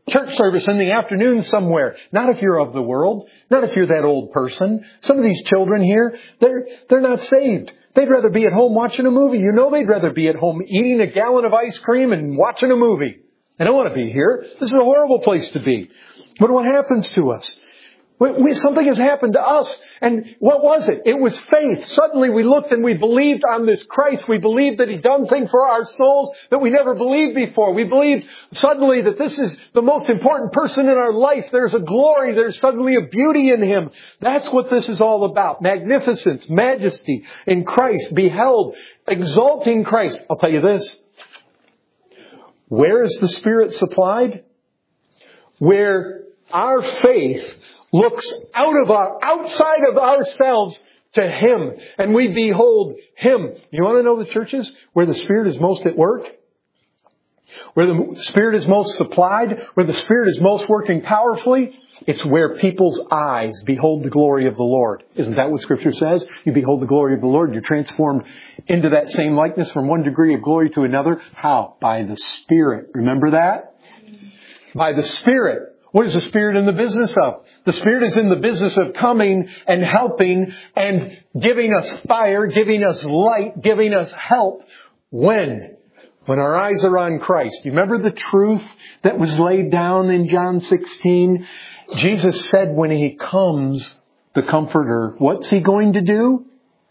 church service in the afternoon somewhere. Not if you're of the world. Not if you're that old person. Some of these children here, they're not saved. They'd rather be at home watching a movie. You know they'd rather be at home eating a gallon of ice cream and watching a movie. They don't want to be here. This is a horrible place to be. But what happens to us? Something has happened to us. And what was it? It was faith. Suddenly we looked and we believed on this Christ. We believed that He'd done things for our souls that we never believed before. We believed suddenly that this is the most important person in our life. There's a glory. There's suddenly a beauty in Him. That's what this is all about. Magnificence, majesty in Christ, beheld, exalting Christ. I'll tell you this. Where is the Spirit supplied? Where our faith looks outside of ourselves to Him, and we behold Him. You want to know the churches where the Spirit is most at work? Where the Spirit is most supplied? Where the Spirit is most working powerfully? It's where people's eyes behold the glory of the Lord. Isn't that what Scripture says? You behold the glory of the Lord. You're transformed into that same likeness from one degree of glory to another. How? By the Spirit. Remember that? By the Spirit. What is the Spirit in the business of? The Spirit is in the business of coming and helping and giving us fire, giving us light, giving us help. When? When our eyes are on Christ. You remember the truth that was laid down in John 16? Jesus said when He comes, the Comforter, what's He going to do?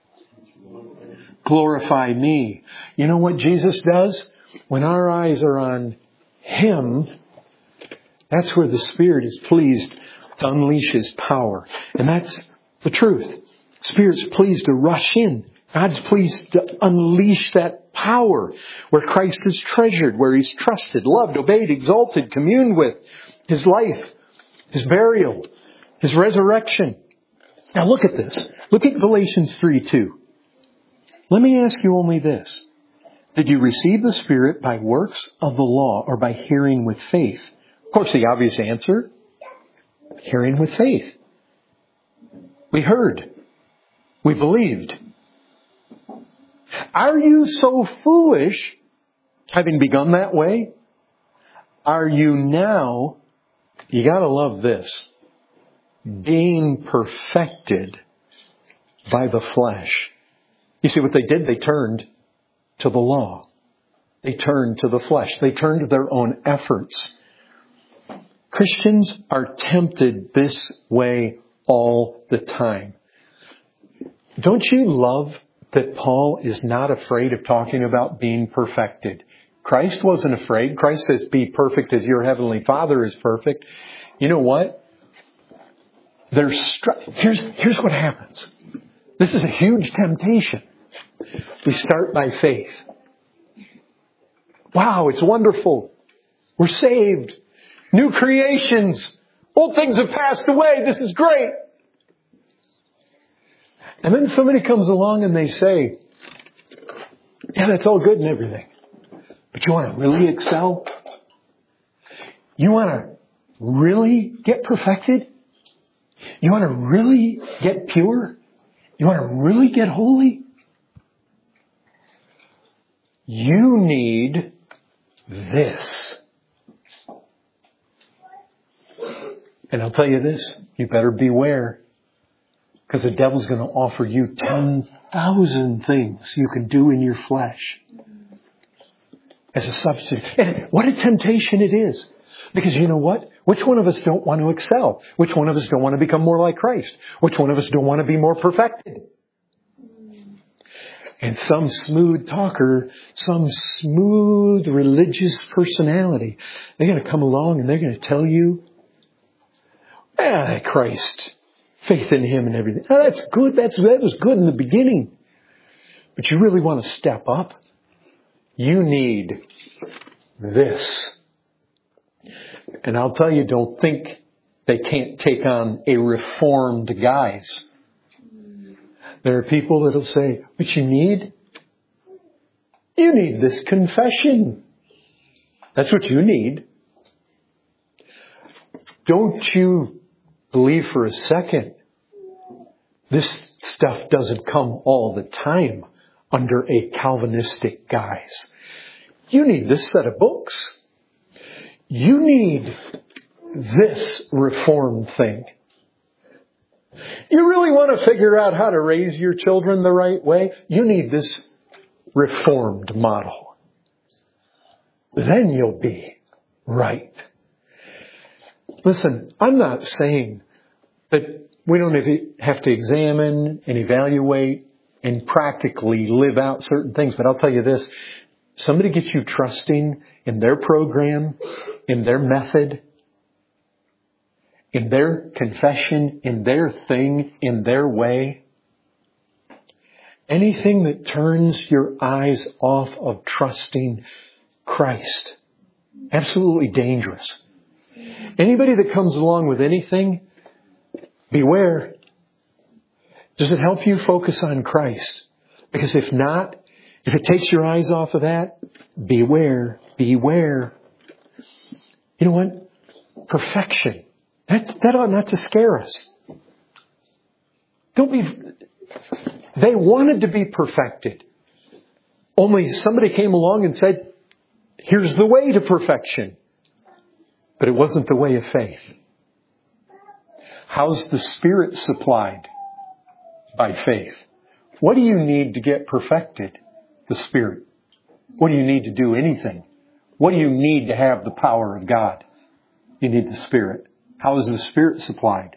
Glorify me. You know what Jesus does? When our eyes are on Him, that's where the Spirit is pleased to unleash His power. And that's the truth. Spirit's pleased to rush in. God's pleased to unleash that power where Christ is treasured, where He's trusted, loved, obeyed, exalted, communed with, His life, His burial, His resurrection. Now look at this. Look at Galatians 3:2. Let me ask you only this. Did you receive the Spirit by works of the law or by hearing with faith? Of course, the obvious answer, hearing with faith. We heard. We believed. Are you so foolish, having begun that way? Are you now, you gotta love this, being perfected by the flesh? You see what they did? They turned to the law. They turned to the flesh. They turned to their own efforts. Christians are tempted this way all the time. Don't you love that Paul is not afraid of talking about being perfected? Christ wasn't afraid. Christ says, be perfect as your heavenly Father is perfect. You know what? Here's what happens. This is a huge temptation. We start by faith. Wow, it's wonderful. We're saved. New creations. Old things have passed away. This is great. And then somebody comes along and they say, yeah, that's all good and everything. But you want to really excel? You want to really get perfected? You want to really get pure? You want to really get holy? You need this. And I'll tell you this, you better beware. Because the devil's going to offer you 10,000 things you can do in your flesh as a substitute. And what a temptation it is. Because you know what? Which one of us don't want to excel? Which one of us don't want to become more like Christ? Which one of us don't want to be more perfected? And some smooth talker, some smooth religious personality, they're going to come along and they're going to tell you, Christ, faith in Him and everything. Oh, that's good. That was good in the beginning. But you really want to step up? You need this. And I'll tell you, don't think they can't take on a reformed guise. There are people that'll say, what you need? You need this confession. That's what you need. Don't you believe for a second this stuff doesn't come all the time under a Calvinistic guise. You need this set of books. You need this Reformed thing. You really want to figure out how to raise your children the right way? You need this Reformed model. Then you'll be right. Listen, I'm not saying that we don't have to examine and evaluate and practically live out certain things, but I'll tell you this. Somebody gets you trusting in their program, in their method, in their confession, in their thing, in their way. Anything that turns your eyes off of trusting Christ, absolutely dangerous. Anybody that comes along with anything, beware. Does it help you focus on Christ? Because if not, if it takes your eyes off of that, beware, beware. You know what? Perfection. That ought not to scare us. They wanted to be perfected. Only somebody came along and said, here's the way to perfection. But it wasn't the way of faith. How's the Spirit supplied? By faith. What do you need to get perfected? The Spirit. What do you need to do anything? What do you need to have the power of God? You need the Spirit. How is the Spirit supplied?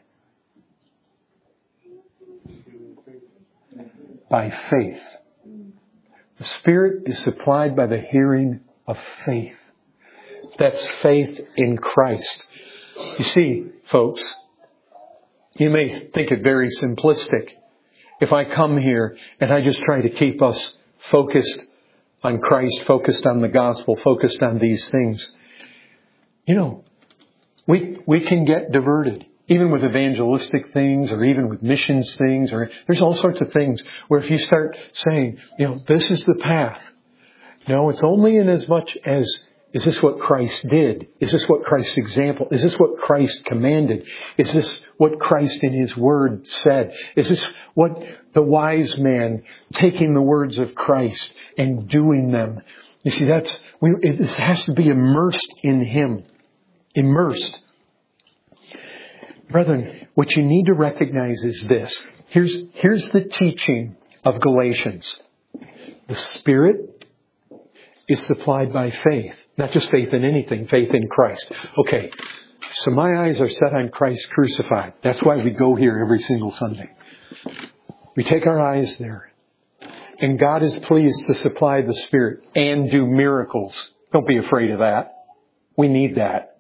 By faith. The Spirit is supplied by the hearing of faith. That's faith in Christ. You see, folks, you may think it very simplistic. If I come here and I just try to keep us focused on Christ, focused on the gospel, focused on these things, you know, we can get diverted. Even with evangelistic things or even with missions things, or there's all sorts of things where if you start saying, you know, this is the path. No, it's only in as much as, is this what Christ did? Is this what Christ's example? Is this what Christ commanded? Is this what Christ in His Word said? Is this what the wise man taking the words of Christ and doing them? You see, this has to be immersed in Him. Immersed. Brethren, what you need to recognize is this. Here's the teaching of Galatians. The Spirit is supplied by faith. Not just faith in anything, faith in Christ. Okay, so my eyes are set on Christ crucified. That's why we go here every single Sunday. We take our eyes there. And God is pleased to supply the Spirit and do miracles. Don't be afraid of that. We need that.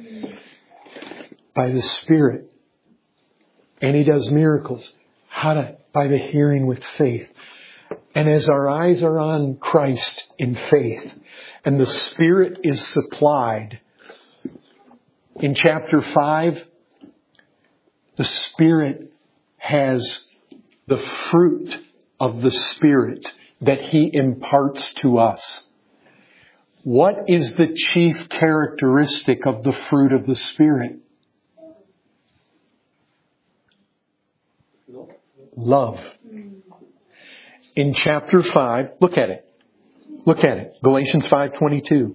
By the Spirit. And He does miracles. By the hearing with faith. And as our eyes are on Christ in faith, and the Spirit is supplied, in chapter 5, the Spirit has the fruit of the Spirit that He imparts to us. What is the chief characteristic of the fruit of the Spirit? Love. In chapter 5, look at it. Look at it. Galatians 5:22.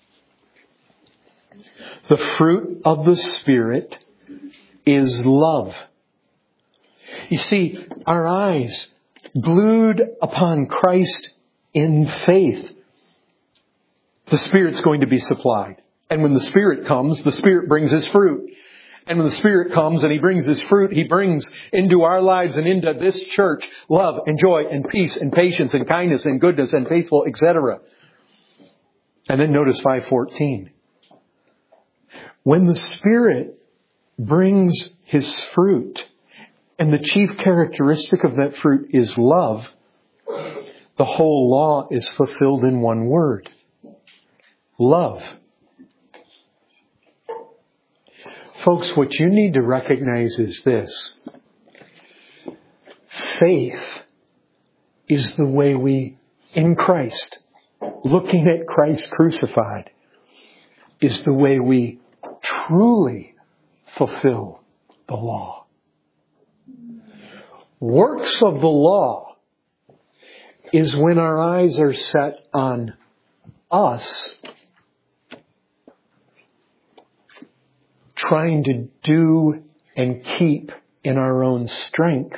The fruit of the Spirit is love. You see, our eyes glued upon Christ in faith. The Spirit's going to be supplied. And when the Spirit comes, the Spirit brings His fruit. And when the Spirit comes and He brings His fruit, He brings into our lives and into this church love and joy and peace and patience and kindness and goodness and faithful, etc. And then notice 5:14. When the Spirit brings His fruit, and the chief characteristic of that fruit is love, the whole law is fulfilled in one word. Love. Folks, what you need to recognize is this. Faith is the way we, in Christ, looking at Christ crucified, is the way we truly fulfill the law. Works of the law is when our eyes are set on us trying to do and keep in our own strength.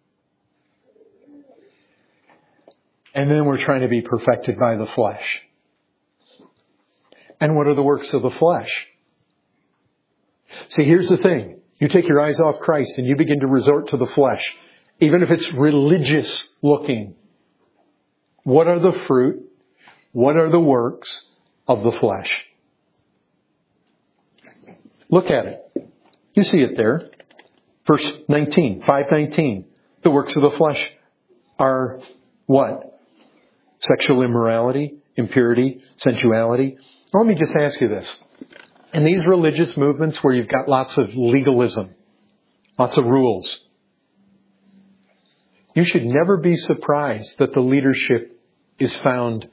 And then we're trying to be perfected by the flesh. And what are the works of the flesh? See, here's the thing. You take your eyes off Christ and you begin to resort to the flesh, even if it's religious looking. What are the fruit? What are the works of the flesh? Look at it. You see it there. Verse 19, 5:19. The works of the flesh are what? Sexual immorality, impurity, sensuality. Let me just ask you this. In these religious movements where you've got lots of legalism, lots of rules, you should never be surprised that the leadership is found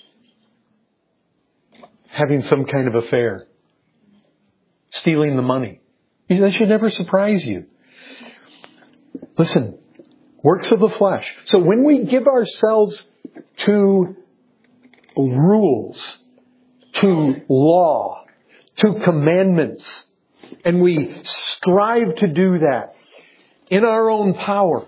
having some kind of affair, stealing the money. That should never surprise you. Listen, works of the flesh. So when we give ourselves to rules, to law, to commandments, and we strive to do that in our own power.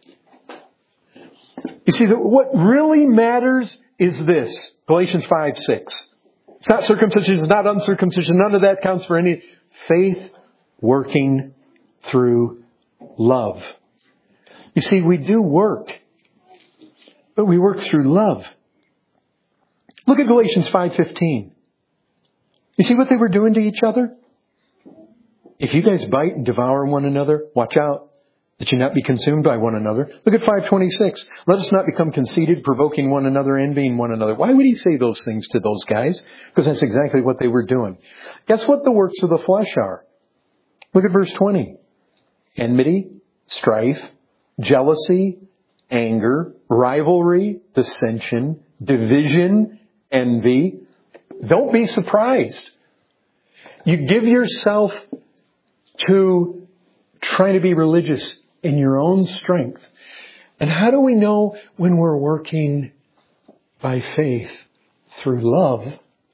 You see, what really matters is this. Galatians 5:6. It's not circumcision, it's not uncircumcision. None of that counts for any. Faith working through love. You see, we do work, but we work through love. Look at Galatians 5:15. You see what they were doing to each other? If you guys bite and devour one another, watch out that you not be consumed by one another. Look at 5:26. Let us not become conceited, provoking one another, envying one another. Why would he say those things to those guys? Because that's exactly what they were doing. Guess what the works of the flesh are? Look at verse 20. Enmity, strife, jealousy, anger, rivalry, dissension, division, envy. Don't be surprised. You give yourself to trying to be religious in your own strength. And how do we know when we're working by faith through love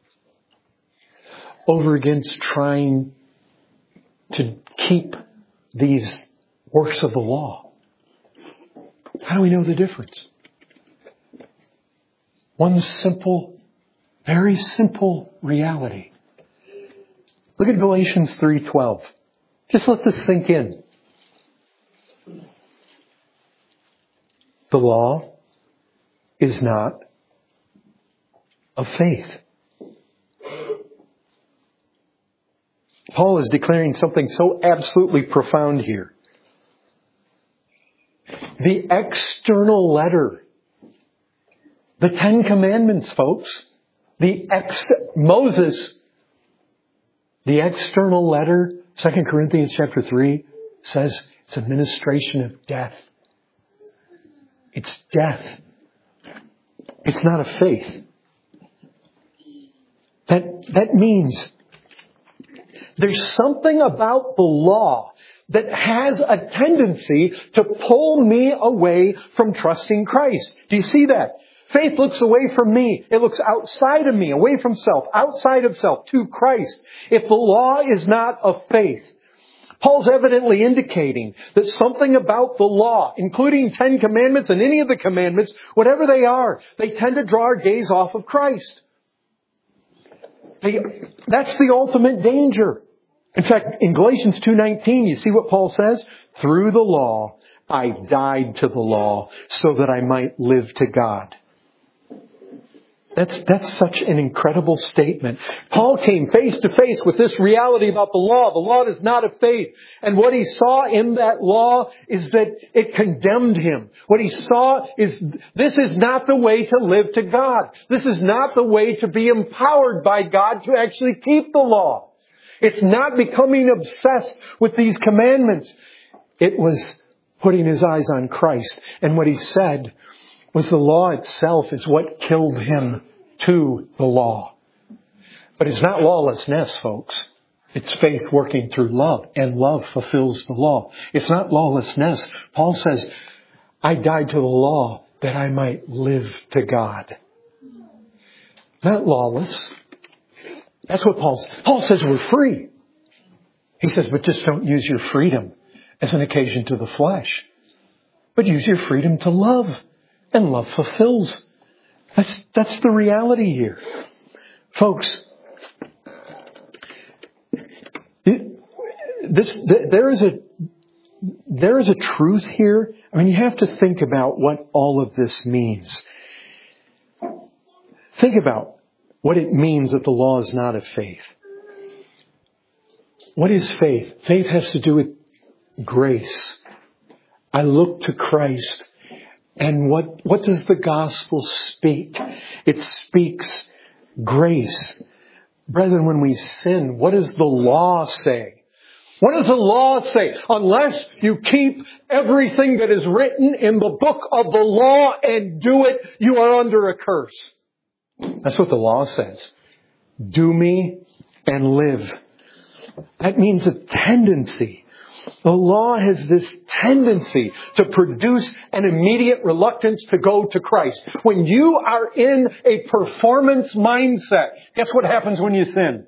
over against trying to keep these works of the law? How do we know the difference? One simple, very simple reality. Look at Galatians 3:12. Just let this sink in. The law is not of faith. Paul is declaring something so absolutely profound here. The external letter, the Ten Commandments, folks, Moses, the external letter, 2 Corinthians chapter 3 says it's a ministration of death. It's death. It's not of faith. That means there's something about the law that has a tendency to pull me away from trusting Christ. Do you see that? Faith looks away from me. It looks outside of me, away from self, outside of self, to Christ. If the law is not of faith, Paul's evidently indicating that something about the law, including 10 commandments and any of the commandments, whatever they are, they tend to draw our gaze off of Christ. That's the ultimate danger. In fact, in Galatians 2:19, you see what Paul says? Through the law, I died to the law so that I might live to God. That's such an incredible statement. Paul came face to face with this reality about the law. The law is not of faith. And what he saw in that law is that it condemned him. What he saw is this is not the way to live to God. This is not the way to be empowered by God to actually keep the law. It's not becoming obsessed with these commandments. It was putting his eyes on Christ. And what he said was the law itself is what killed him to the law. But it's not lawlessness, folks. It's faith working through love, and love fulfills the law. It's not lawlessness. Paul says, I died to the law that I might live to God. Not lawless. That's what Paul says. Paul says we're free. He says, but just don't use your freedom as an occasion to the flesh. But use your freedom to love. And love fulfills. That's the reality here. Folks, there is a truth here. I mean, you have to think about what all of this means. Think about what it means that the law is not of faith. What is faith? Faith has to do with grace. I look to Christ. And what does the gospel speak? It speaks grace. Brethren, when we sin, what does the law say? What does the law say? Unless you keep everything that is written in the book of the law and do it, you are under a curse. That's what the law says. Do me and live. That means a tendency. The law has this tendency to produce an immediate reluctance to go to Christ. When you are in a performance mindset, guess what happens when you sin?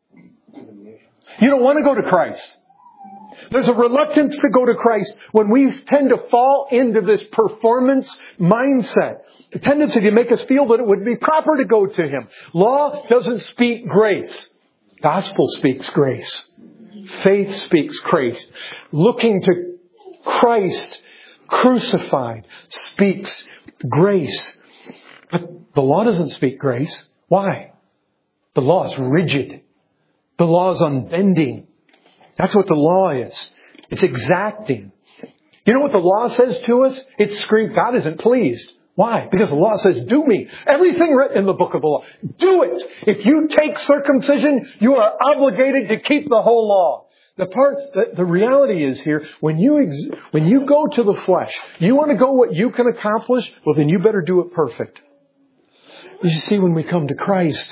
You don't want to go to Christ. There's a reluctance to go to Christ when we tend to fall into this performance mindset. A tendency to make us feel that it would be proper to go to Him. Law doesn't speak grace. Gospel speaks grace. Faith speaks grace. Looking to Christ crucified speaks grace. But the law doesn't speak grace. Why? The law is rigid. The law is unbending. That's what the law is. It's exacting. You know what the law says to us? It screams, God isn't pleased. Why? Because the law says, do me. Everything written in the book of the law. Do it. If you take circumcision, you are obligated to keep the whole law. The reality is here, when you go to the flesh, you want to go what you can accomplish, well then you better do it perfect. You see, when we come to Christ,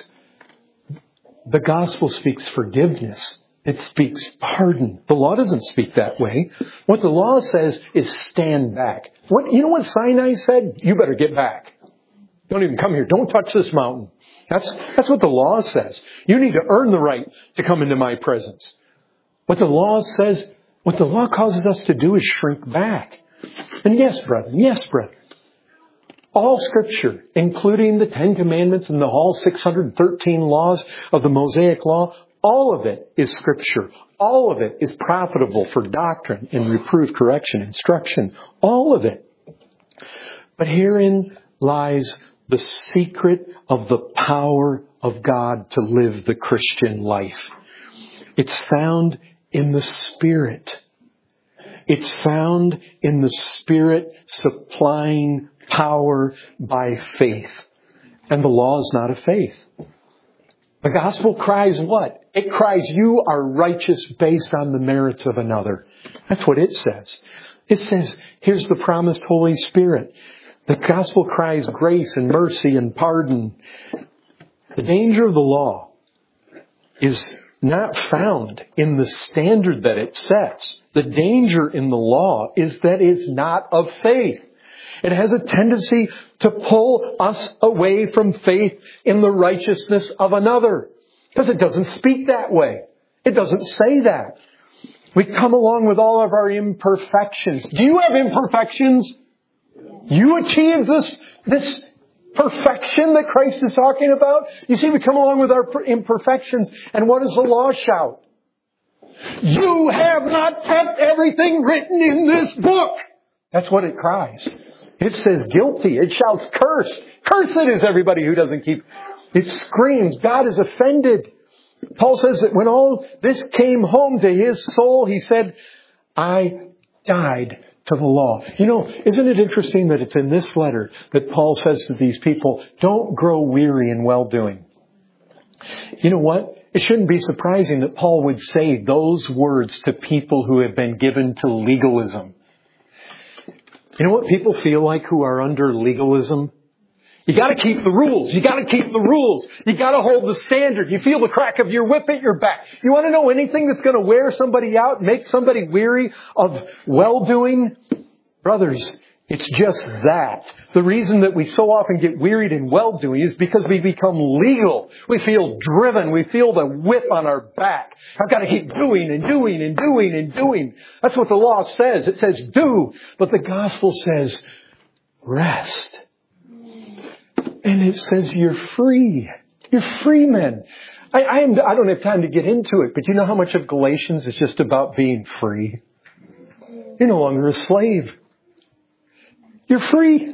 the gospel speaks forgiveness. It speaks pardon. The law doesn't speak that way. What the law says is stand back. You know what Sinai said? You better get back. Don't even come here. Don't touch this mountain. That's what the law says. You need to earn the right to come into my presence. What the law says, what the law causes us to do is shrink back. And yes, brethren, all Scripture, including the 10 Commandments and the all 613 laws of the Mosaic Law, all of it is Scripture. All of it is profitable for doctrine and reproof, correction, instruction. All of it. But herein lies the secret of the power of God to live the Christian life. It's found in the Spirit. It's found in the Spirit supplying power by faith. And the law is not of faith. The gospel cries what? It cries, you are righteous based on the merits of another. That's what it says. It says, here's the promised Holy Spirit. The gospel cries grace and mercy and pardon. The danger of the law is not found in the standard that it sets. The danger in the law is that it's not of faith. It has a tendency to pull us away from faith in the righteousness of another. Because it doesn't speak that way. It doesn't say that. We come along with all of our imperfections. Do you have imperfections? You achieve this perfection that Christ is talking about? You see, we come along with our imperfections, and what does the law shout? You have not kept everything written in this book. That's what it cries. It says guilty. It shouts cursed. Cursed is everybody who doesn't keep. It screams, God is offended. Paul says that when all this came home to his soul, he said, I died to the law. You know, isn't it interesting that it's in this letter that Paul says to these people, don't grow weary in well-doing. You know what? It shouldn't be surprising that Paul would say those words to people who have been given to legalism. You know what people feel like who are under legalism? You got to keep the rules. You got to keep the rules. You got to hold the standard. You feel the crack of your whip at your back. You want to know anything that's going to wear somebody out, make somebody weary of well-doing? Brothers, It's just that. The reason that we so often get wearied in well-doing is because we become legal. We feel driven. We feel the whip on our back. I've got to keep doing and doing and doing and doing. That's what the law says. It says do. But the gospel says rest. And it says you're free. You're free men. I don't have time to get into it, but you know how much of Galatians is just about being free? You're no longer a slave. You're free.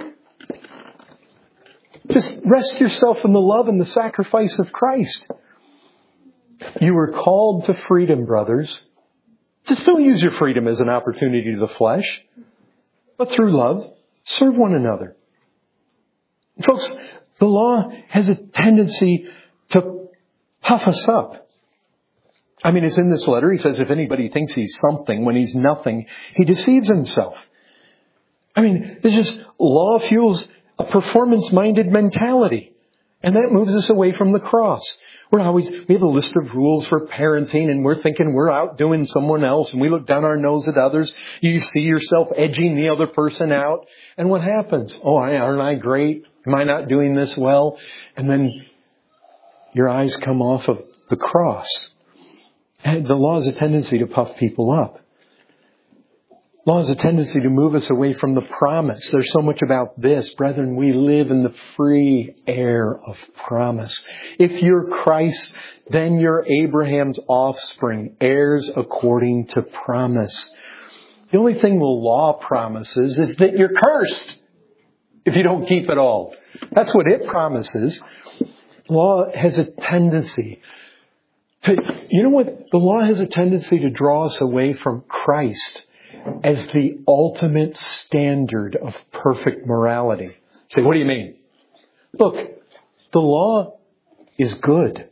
Just rest yourself in the love and the sacrifice of Christ. You were called to freedom, brothers. Just don't use your freedom as an opportunity to the flesh, but through love, serve one another. Folks, the law has a tendency to puff us up. I mean, it's in this letter. He says if anybody thinks he's something when he's nothing, he deceives himself. I mean, it's just law fuels a performance-minded mentality. And that moves us away from the cross. We have a list of rules for parenting and we're thinking we're outdoing someone else and we look down our nose at others. You see yourself edging the other person out. And what happens? Oh, aren't I great? Am I not doing this well? And then your eyes come off of the cross. And the law has a tendency to puff people up. Law has a tendency to move us away from the promise. There's so much about this. Brethren, we live in the free air of promise. If you're Christ, then you're Abraham's offspring, heirs according to promise. The only thing the law promises is that you're cursed if you don't keep it all. That's what it promises. Law has a tendency you know what? The law has a tendency to draw us away from Christ as the ultimate standard of perfect morality. Say, what do you mean? Look, the law is good.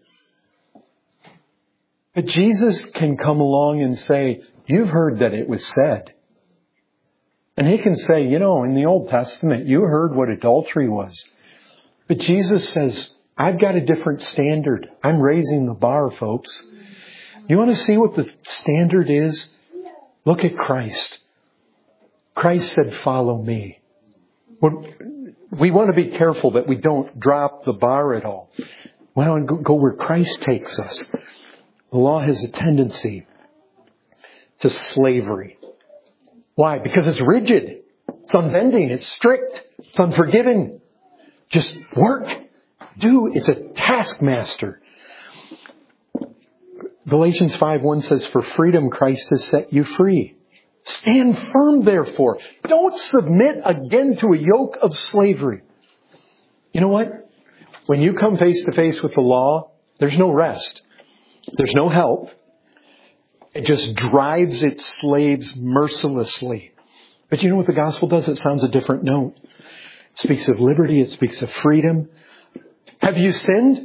But Jesus can come along and say, you've heard that it was said. And he can say, in the Old Testament, you heard what adultery was. But Jesus says, I've got a different standard. I'm raising the bar, folks. You want to see what the standard is? Look at Christ. Christ said, follow me. We want to be careful that we don't drop the bar at all. We want to go where Christ takes us. The law has a tendency to slavery. Why? Because it's rigid. It's unbending. It's strict. It's unforgiving. Just work. Do. It's a taskmaster. Galatians 5:1 says, for freedom Christ has set you free. Stand firm, therefore. Don't submit again to a yoke of slavery. You know what? When you come face to face with the law, there's no rest. There's no help. It just drives its slaves mercilessly. But you know what the gospel does? It sounds a different note. It speaks of liberty. It speaks of freedom. Have you sinned?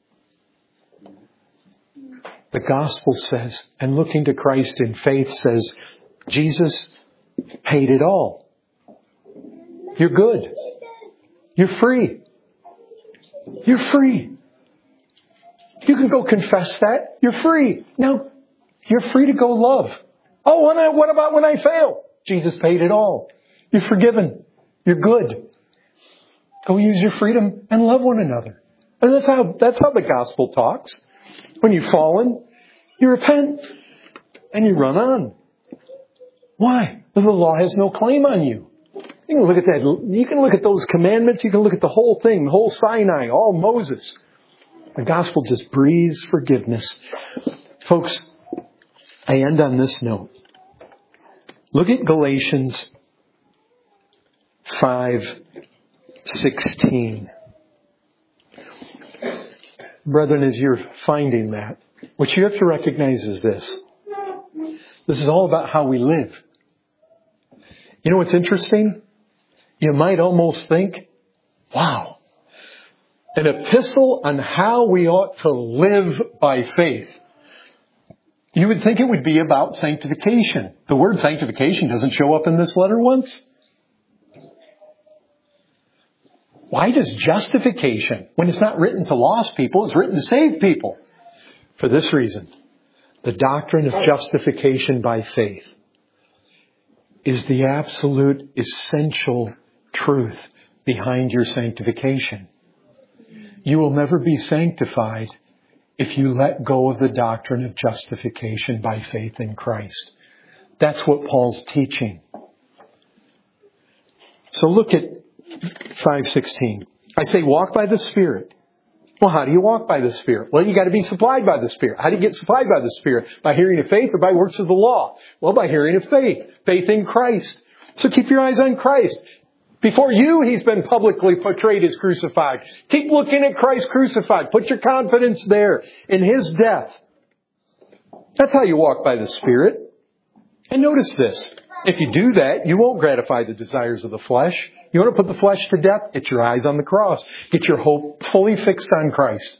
The gospel says, and looking to Christ in faith says, Jesus paid it all. You're good. You're free. You're free. You can go confess that. You're free. Now, you're free to go love. Oh, what about when I fail? Jesus paid it all. You're forgiven. You're good. Go use your freedom and love one another. And that's how the gospel talks. When you've fallen, you repent and you run on. Why? Because the law has no claim on you. You can look at that. You can look at those commandments. You can look at the whole thing, the whole Sinai, all Moses. The gospel just breathes forgiveness. Folks, I end on this note. Look at Galatians 5:16. Brethren, as you're finding that, what you have to recognize is this. This is all about how we live. You know what's interesting? You might almost think, wow, an epistle on how we ought to live by faith. You would think it would be about sanctification. The word sanctification doesn't show up in this letter once. Why does justification, when it's not written to lost people, it's written to save people? For this reason, the doctrine of justification by faith. is the absolute essential truth behind your sanctification. You will never be sanctified if you let go of the doctrine of justification by faith in Christ. That's what Paul's teaching. So look at 5:16. I say walk by the Spirit. Well, how do you walk by the Spirit? Well, you got to be supplied by the Spirit. How do you get supplied by the Spirit? By hearing of faith or by works of the law? Well, by hearing of faith. Faith in Christ. So keep your eyes on Christ. Before you, He's been publicly portrayed as crucified. Keep looking at Christ crucified. Put your confidence there in His death. That's how you walk by the Spirit. And notice this. If you do that, you won't gratify the desires of the flesh. You want to put the flesh to death? Get your eyes on the cross. Get your hope fully fixed on Christ.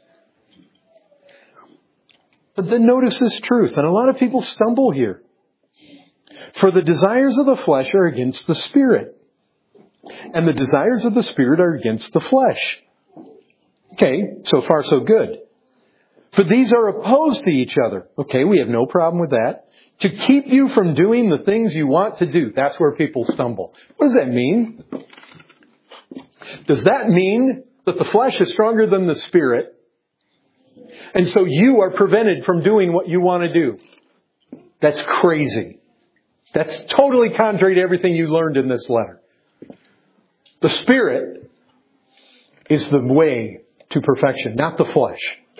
But then notice this truth, and a lot of people stumble here. For the desires of the flesh are against the Spirit, and the desires of the Spirit are against the flesh. Okay, so far so good. For these are opposed to each other. Okay, we have no problem with that. To keep you from doing the things you want to do. That's where people stumble. What does that mean? Does that mean that the flesh is stronger than the Spirit, and so you are prevented from doing what you want to do? That's crazy. That's totally contrary to everything you learned in this letter. The Spirit is the way to perfection, not the flesh.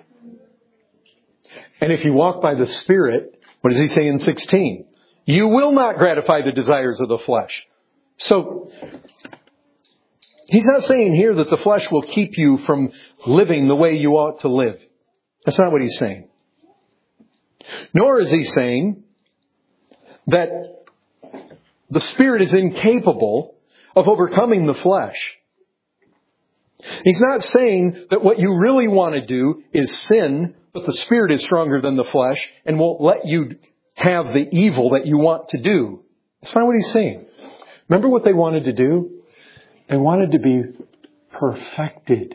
And if you walk by the Spirit, what does He say in 16? You will not gratify the desires of the flesh. So, He's not saying here that the flesh will keep you from living the way you ought to live. That's not what He's saying. Nor is He saying that the Spirit is incapable of overcoming the flesh. He's not saying that what you really want to do is sin, but the Spirit is stronger than the flesh and won't let you have the evil that you want to do. That's not what He's saying. Remember what they wanted to do? They wanted to be perfected.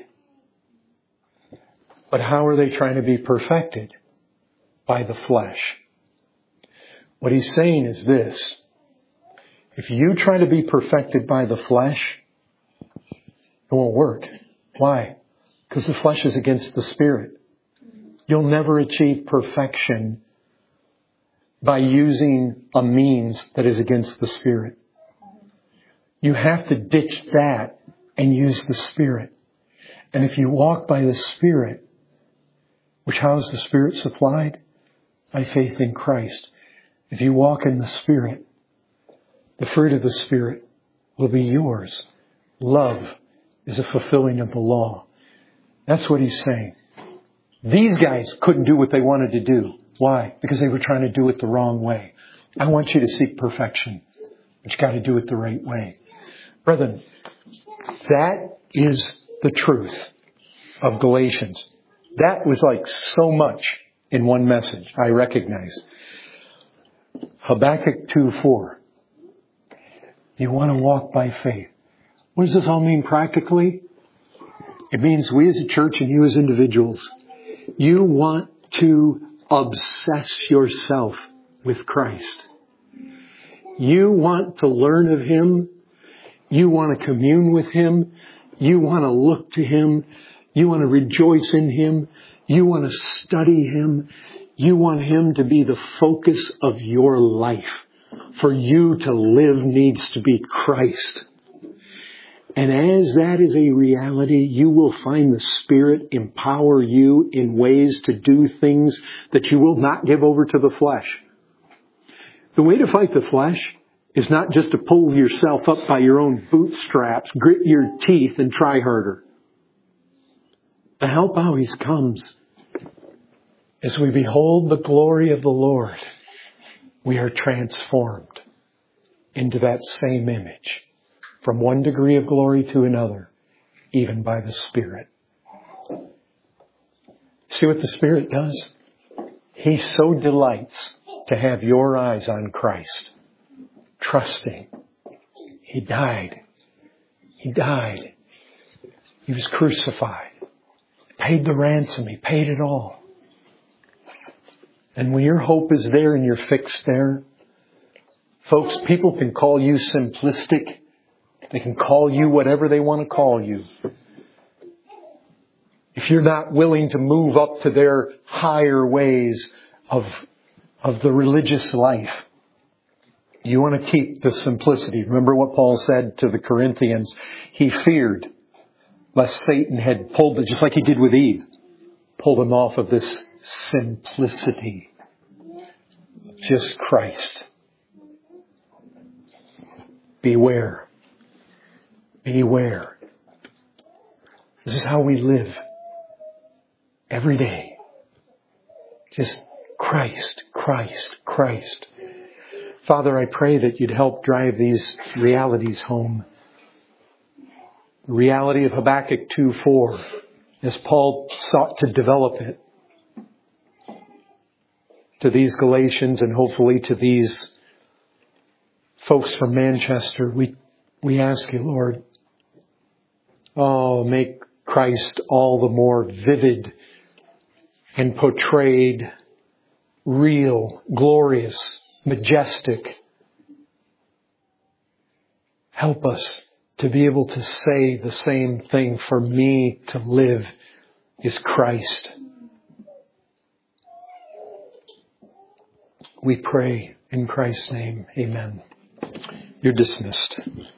But how are they trying to be perfected? By the flesh. What He's saying is this. If you try to be perfected by the flesh, it won't work. Why? Because the flesh is against the Spirit. You'll never achieve perfection by using a means that is against the Spirit. You have to ditch that and use the Spirit. And if you walk by the Spirit, which how is the Spirit supplied? By faith in Christ. If you walk in the Spirit, the fruit of the Spirit will be yours. Love is a fulfilling of the law. That's what He's saying. These guys couldn't do what they wanted to do. Why? Because they were trying to do it the wrong way. I want you to seek perfection, but you got to do it the right way. Brethren, that is the truth of Galatians. That was like so much in one message, I recognize. Habakkuk 2:4. You want to walk by faith. What does this all mean practically? It means we as a church and you as individuals, you want to obsess yourself with Christ. You want to learn of Him. You want to commune with Him. You want to look to Him. You want to rejoice in Him. You want to study Him. You want Him to be the focus of your life. For you to live needs to be Christ. And as that is a reality, you will find the Spirit empower you in ways to do things that you will not give over to the flesh. The way to fight the flesh is not just to pull yourself up by your own bootstraps, grit your teeth and try harder. The help always comes as we behold the glory of the Lord. We are transformed into that same image. From one degree of glory to another, even by the Spirit. See what the Spirit does? He so delights to have your eyes on Christ. Trusting. He died. He died. He was crucified. Paid the ransom. He paid it all. And when your hope is there and you're fixed there, Folks, people can call you simplistic. They can call you whatever they want to call you. If you're not willing to move up to their higher ways of the religious life, you want to keep the simplicity. Remember what Paul said to the Corinthians. He feared lest Satan had pulled, just like he did with Eve, pulled him off of this simplicity. Just Christ. Beware. Beware. This is how we live. Every day. Just Christ, Christ, Christ. Father, I pray that you'd help drive these realities home. The reality of Habakkuk 2:4, as Paul sought to develop it to these Galatians and hopefully to these folks from Manchester. We ask you, Lord, make Christ all the more vivid and portrayed, real, glorious, majestic. Help us to be able to say the same thing. For me to live is Christ. We pray in Christ's name. Amen. You're dismissed.